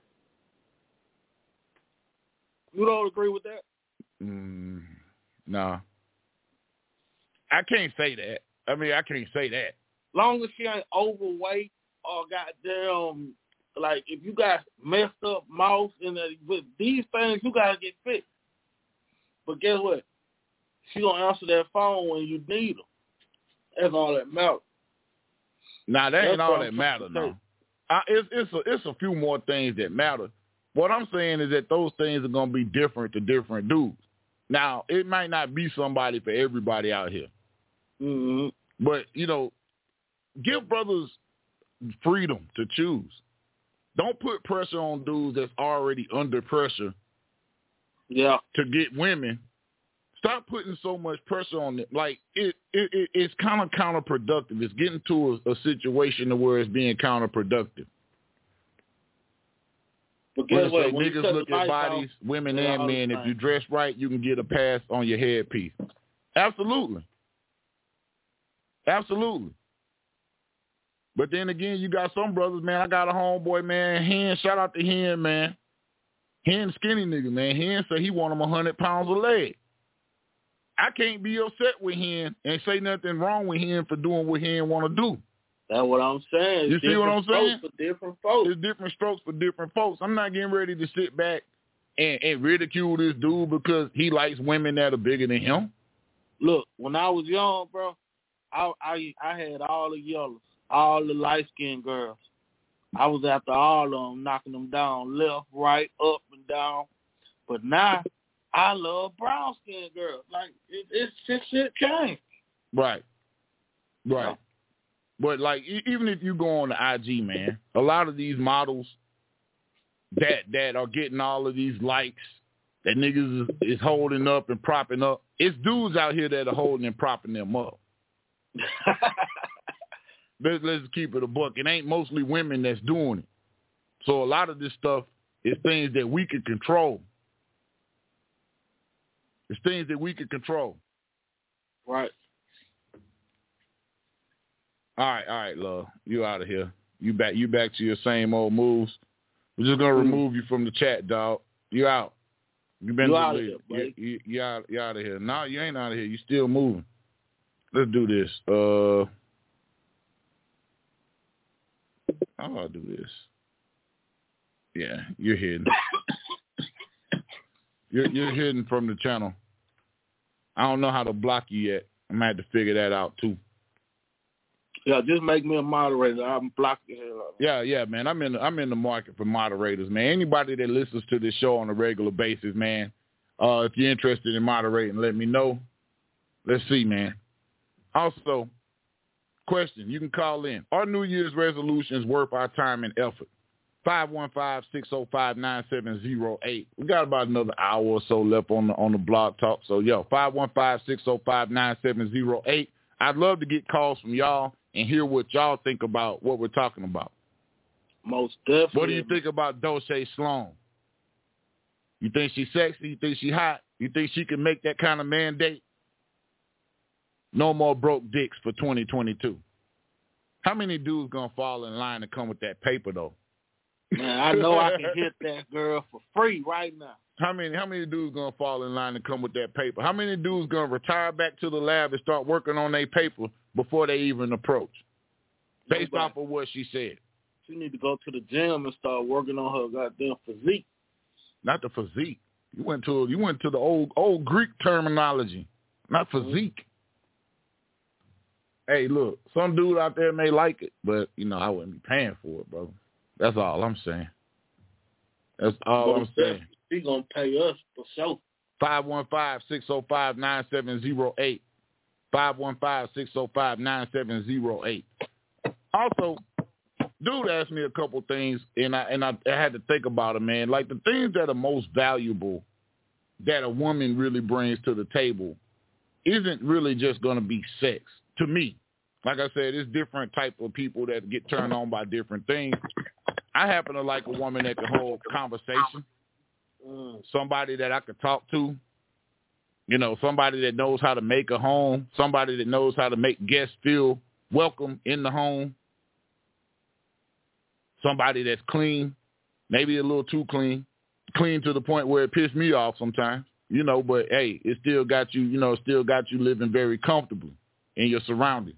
You don't agree with that? Mm, no. I can't say that. I mean, I can't say that. Long as she ain't overweight or goddamn, like, if you got messed up mouth and uh, with these things, you got to get fixed. But guess what? She going to answer that phone when you need her. That's all that matters. Nah, that ain't That's all that matter, no. I, it's, it's, a, it's a few more things that matter. What I'm saying is that those things are going to be different to different dudes. Now, it might not be somebody for everybody out here. Mm-hmm. But, you know, give brothers freedom to choose. Don't put pressure on dudes that's already under pressure yeah. to get women. Stop putting so much pressure on them. Like, it, it, it it's kind of counterproductive. It's getting to a, a situation where it's being counterproductive. But guess what? Say, niggas look at bodies, off, women and men. If you dress right, you can get a pass on your headpiece. Absolutely. Absolutely. But then again, you got some brothers, man. I got a homeboy, man. Hen, shout out to Hen, man. Hen skinny nigga, man. Hen say he want him one hundred pounds a leg. I can't be upset with Hen and say nothing wrong with Hen for doing what Hen want to do. That's what I'm saying. You see what I'm saying? For different folks. It's different strokes for different folks. I'm not getting ready to sit back and, and ridicule this dude because he likes women that are bigger than him. Look, when I was young, bro, I I, I had all the yellows, all the light-skinned girls. I was after all of them, knocking them down left, right, up, and down. But now, I love brown-skinned girls. Like, it, it's just shit changed. Right. Right. Yeah. But, like, even if you go on the I G, man, a lot of these models that that are getting all of these likes that niggas is, is holding up and propping up, it's dudes out here that are holding and propping them up. let's, let's keep it a buck. It ain't mostly women that's doing it. So a lot of this stuff is things that we can control. It's things that we can control. Right. All right, all right, love. You out of here. You back you back to your same old moves. We're just gonna mm-hmm. remove you from the chat, dog. You out. You been you out of here, you, you, you out you out of here. No, you ain't out of here. You still moving. Let's do this. Uh how do I do this? Yeah, you're hidden. you're you're hidden from the channel. I don't know how to block you yet. I might have to figure that out too. Yeah, just make me a moderator. I'm blocking the hell out of Yeah, yeah, man. I'm in the, I'm in the market for moderators, man. Anybody that listens to this show on a regular basis, man, uh, if you're interested in moderating, let me know. Let's see, man. Also, question, you can call in. Are New Year's resolutions worth our time and effort? five one five, six oh five, nine seven oh eight. We got about another hour or so left on the on the blog talk. So, yo, five one five, six oh five, nine seven oh eight. I'd love to get calls from y'all and hear what y'all think about what we're talking about. Most definitely. What do you think about Dolce Sloan? You think she's sexy? You think she hot? You think she can make that kind of mandate? No more broke dicks for twenty twenty-two. How many dudes gonna fall in line to come with that paper though? Man, I know I can hit that girl for free right now. How many how many dudes gonna fall in line to come with that paper? How many dudes gonna retire back to the lab and start working on their paper before they even approach? Based Nobody. off of what she said. She need to go to the gym and start working on her goddamn physique. Not the physique. You went to you went to the old old Greek terminology, not physique. Mm-hmm. Hey, look, some dude out there may like it, but you know I wouldn't be paying for it, bro. That's all I'm saying. That's all but I'm saying. He gonna pay us for sure. five one five, six oh five, nine seven zero eight. five one five, six oh five, nine seven zero eight. Also, dude asked me a couple things, and I and I, I had to think about it, man. Like the things that are most valuable that a woman really brings to the table isn't really just going to be sex. To me, like I said, it's different type of people that get turned on by different things. I happen to like a woman that can hold conversation, somebody that I could talk to, you know, somebody that knows how to make a home, somebody that knows how to make guests feel welcome in the home. Somebody that's clean, maybe a little too clean, clean to the point where it pissed me off sometimes, you know, but hey, it still got you, you know, still got you living very comfortably in your surroundings.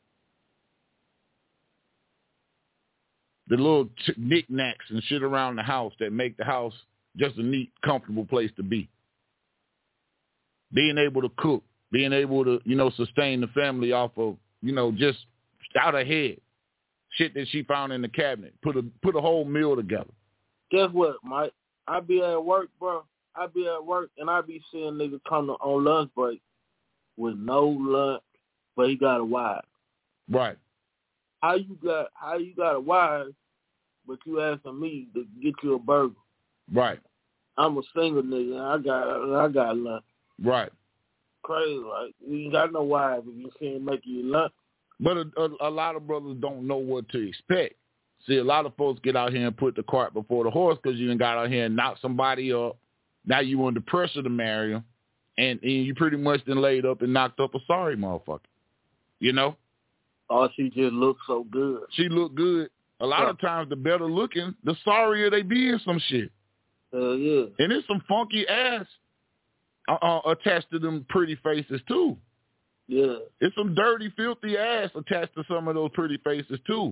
The little ch- knickknacks and shit around the house that make the house just a neat, comfortable place to be. Being able to cook, being able to, you know, sustain the family off of, you know, just out of head. Shit that she found in the cabinet. Put a put a whole meal together. Guess what, Mike? I be at work, bro. I be at work, and I be seeing niggas come to, on lunch break with no lunch, but he got a wife. Right. How you got how you got a wife, but you asking me to get you a burger? Right. I'm a single nigga, and I got I got lunch. Right. Crazy, like you ain't got no wife if you can't make you lunch. But a, a, a lot of brothers don't know what to expect. See, a lot of folks get out here and put the cart before the horse because you done got out here and knocked somebody up. Now you under pressure to marry him, and, and you pretty much done laid up and knocked up a sorry motherfucker. You know? Oh, she just looks so good. She look good. A lot yeah. of times, the better looking, the sorrier they be in some shit. Hell yeah. And there's some funky ass uh, uh, attached to them pretty faces, too. Yeah. It's some dirty, filthy ass attached to some of those pretty faces, too.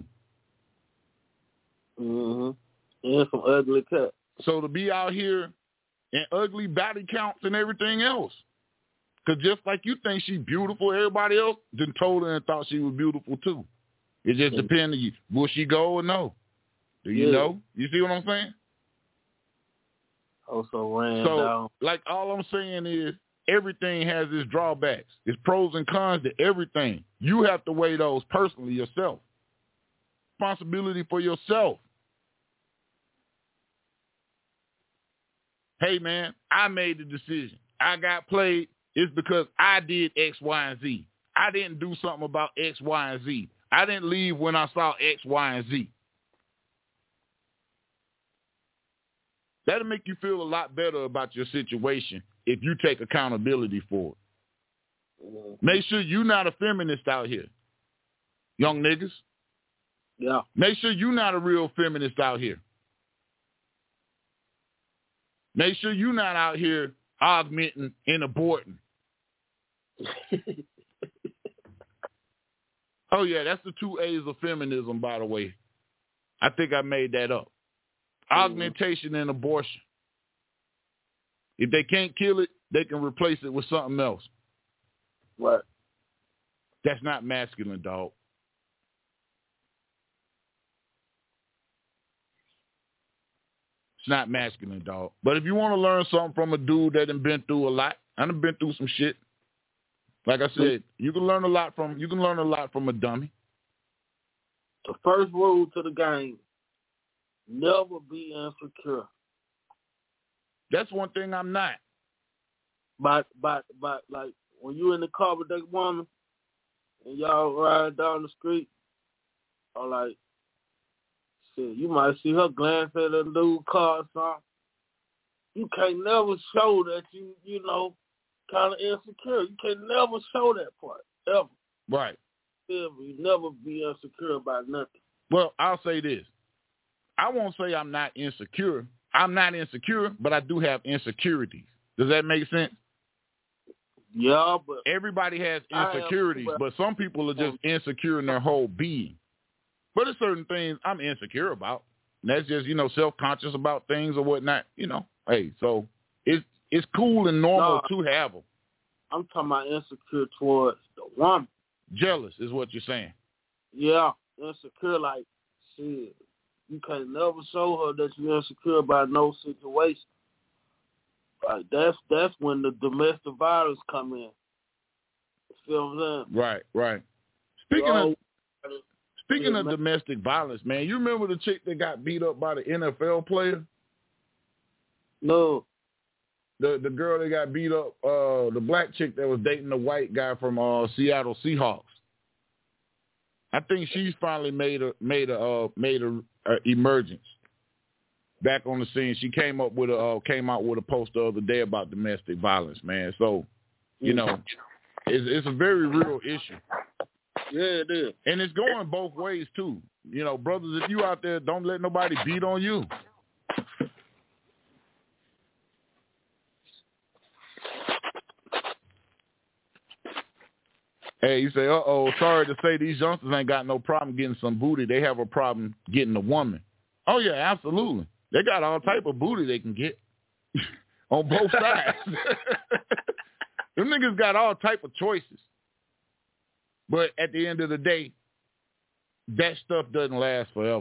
Mm-hmm. And some ugly cats. So to be out here and ugly body counts and everything else. Because just like you think she's beautiful, everybody else done told her and thought she was beautiful, too. It just mm-hmm. depends on you. Will she go or no? Do you yeah. know? You see what I'm saying? Also ran so, down. Like, all I'm saying is, everything has its drawbacks. It's pros and cons to everything. You have to weigh those personally yourself. Responsibility for yourself. Hey, man, I made the decision. I got played. It's because I did X, Y, and Z. I didn't do something about X, Y, and Z. I didn't leave when I saw X, Y, and Z. That'll make you feel a lot better about your situation if you take accountability for it. Mm-hmm. Make sure you're not a feminist out here, young niggas. Yeah. Make sure you're not a real feminist out here. Make sure you're not out here augmenting and aborting. Oh, yeah, that's the two A's of feminism, by the way. I think I made that up. Mm-hmm. Augmentation and abortion. If they can't kill it, they can replace it with something else. Right. That's not masculine, dog. It's not masculine, dog. But if you want to learn something from a dude that done been through a lot, I done been through some shit. Like I said, you can learn a lot from you can learn a lot from a dummy. The first rule to the game: never be insecure. That's one thing I'm not. But but but like when you in the car with that woman and y'all ride down the street, or like shit, you might see her glance at a new car or something. you can't never show that you, you know, kind of insecure. You can never show that part, ever. Right. Ever. You never be insecure about nothing. Well, I'll say this. I won't say I'm not insecure. I'm not insecure, but I do have insecurities. Does that make sense? Yeah, but everybody has insecurities, but some people are just insecure in their whole being. But there's certain things I'm insecure about. And that's just, you know, self-conscious about things or whatnot. You know, hey, so it's it's cool and normal no, to have them. I'm talking about insecure towards the woman. Jealous is what you're saying. Yeah, insecure, like, shit. You can never show her that you're insecure about no situation. Like, that's that's when the domestic violence come in. You feel what I'm saying? Right, right. Speaking of speaking of domestic violence, man, you remember the chick that got beat up by the N F L player? No. The the girl that got beat up, uh, the black chick that was dating the white guy from uh, Seattle Seahawks. I think she's finally made a made a uh, made a, a emergence back on the scene. She came up with a uh, came out with a post the other day about domestic violence, man. So, you know, it's it's a very real issue. Yeah, it is, and it's going both ways too. You know, brothers, if you out there, don't let nobody beat on you. Hey, you say, uh-oh, sorry to say these youngsters ain't got no problem getting some booty. They have a problem getting a woman. Oh, yeah, absolutely. They got all type of booty they can get on both sides. Them niggas got all type of choices. But at the end of the day, that stuff doesn't last forever.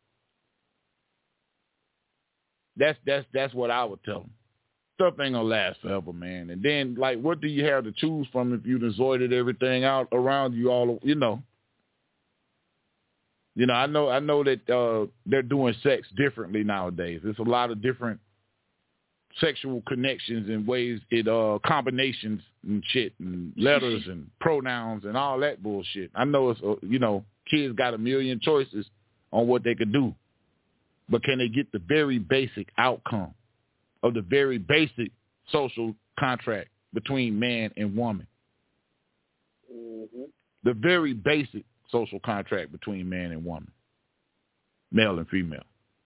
That's that's that's what I would tell them. Stuff ain't gonna last forever, man. And then, like, what do you have to choose from if you've sorted everything out around you all, you know? You know, I know I know that uh, they're doing sex differently nowadays. There's a lot of different sexual connections and ways, it uh, combinations and shit and letters and pronouns and all that bullshit. I know it's, uh, you know, kids got a million choices on what they could do. But can they get the very basic outcome of the very basic social contract between man and woman? Mm-hmm. The very basic social contract between man and woman, male and female.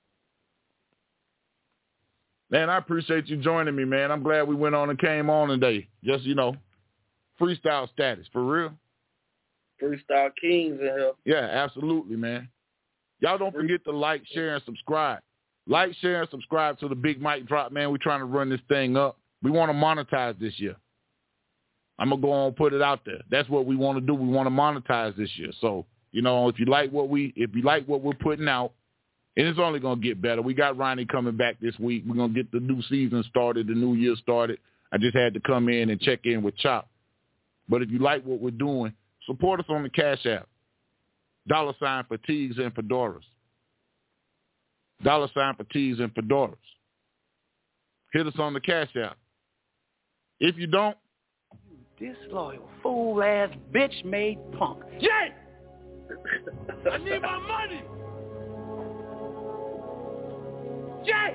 Man, I appreciate you joining me, man. I'm glad we went on and came on today. Just, you know, freestyle status, for real. Freestyle kings in here. Yeah, absolutely, man. Y'all don't forget to like, share, and subscribe. Like, share, and subscribe to the Big Mike Drop, man. We're trying to run this thing up. We want to monetize this year. I'm going to go on and put it out there. That's what we want to do. We want to monetize this year. So, you know, if you like what we, if you like what we're putting out, and it's only going to get better. We got Ronnie coming back this week. We're going to get the new season started, the new year started. I just had to come in and check in with Chop. But if you like what we're doing, support us on the Cash App. Dollar sign fatigues and fedoras. Dollar sign fatigues and fedoras. Hit us on the Cash App. If you don't, you disloyal, fool-ass, bitch-made punk. Jay! I need my money! Jake!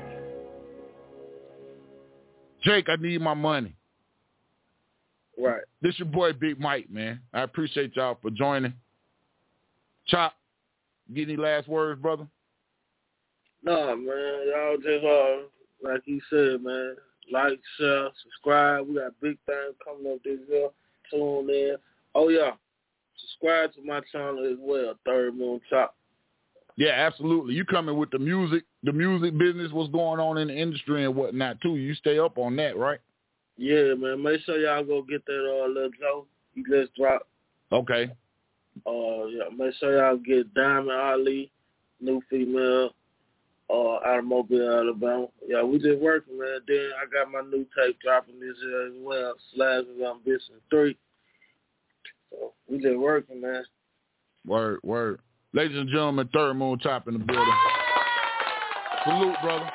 Jake, I need my money. Right. This your boy Big Mike, man. I appreciate y'all for joining. Chop, get any last words, brother? Nah, man. Y'all just, uh, like he said, man, like, share, subscribe. We got big things coming up this year. Tune in. Oh, yeah. Subscribe to my channel as well, Third Moon Chop. Yeah, absolutely. You coming with the music, the music business, what's going on in the industry and whatnot, too. You stay up on that, right? Yeah, man. Make sure y'all go get that uh, little Joe he just dropped. Okay. Uh, yeah, make sure y'all get Diamond Ali, New Female, uh, out of Mobile, Alabama. Yeah, we just working, man. Then I got my new tape dropping this year as well, Slabs of Ambition three. So we just working, man. Word, word. Ladies and gentlemen, Third Moon Chop in the building. Salute, brother.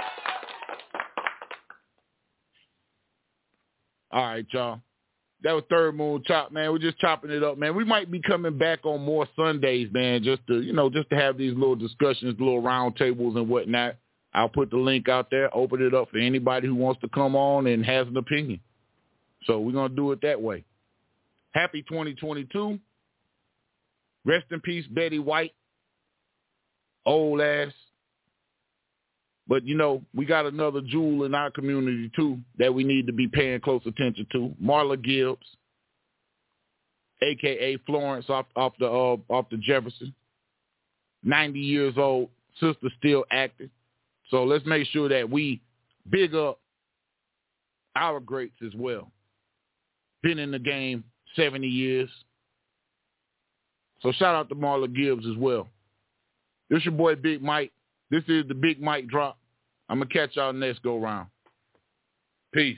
All right, y'all. That was Third Moon Chop, man. We're just chopping it up, man. We might be coming back on more Sundays, man, just to, you know, just to have these little discussions, little round tables and whatnot. I'll put the link out there, open it up for anybody who wants to come on and has an opinion. So we're going to do it that way. Happy twenty twenty-two. Rest in peace, Betty White. Old ass. But, you know, we got another jewel in our community, too, that we need to be paying close attention to. Marla Gibbs, a k a. Florence off, off, the, uh, off the Jefferson. ninety years old, sister still active. So let's make sure that we big up our greats as well. Been in the game seventy years. So shout out to Marla Gibbs as well. This your boy Big Mike. This is the Big Mike Drop. I'm going to catch y'all next go round. Peace.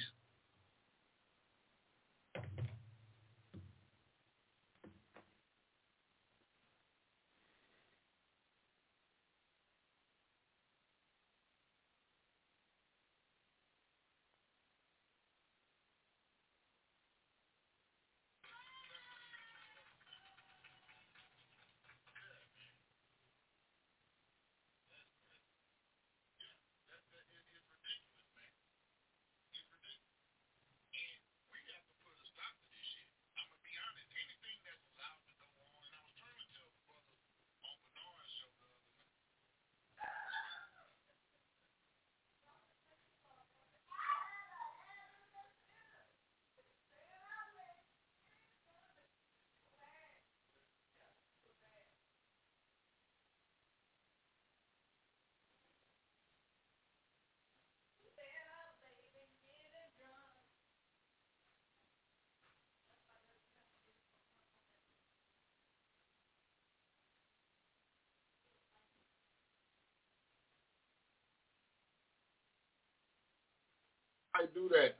I do that.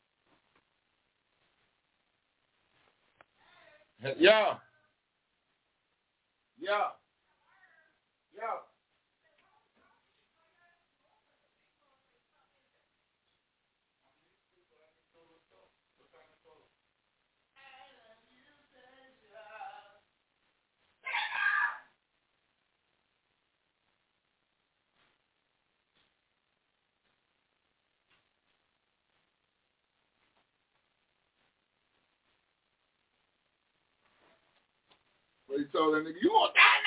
Yeah. Yeah. Yeah. But he told that nigga, you gonna die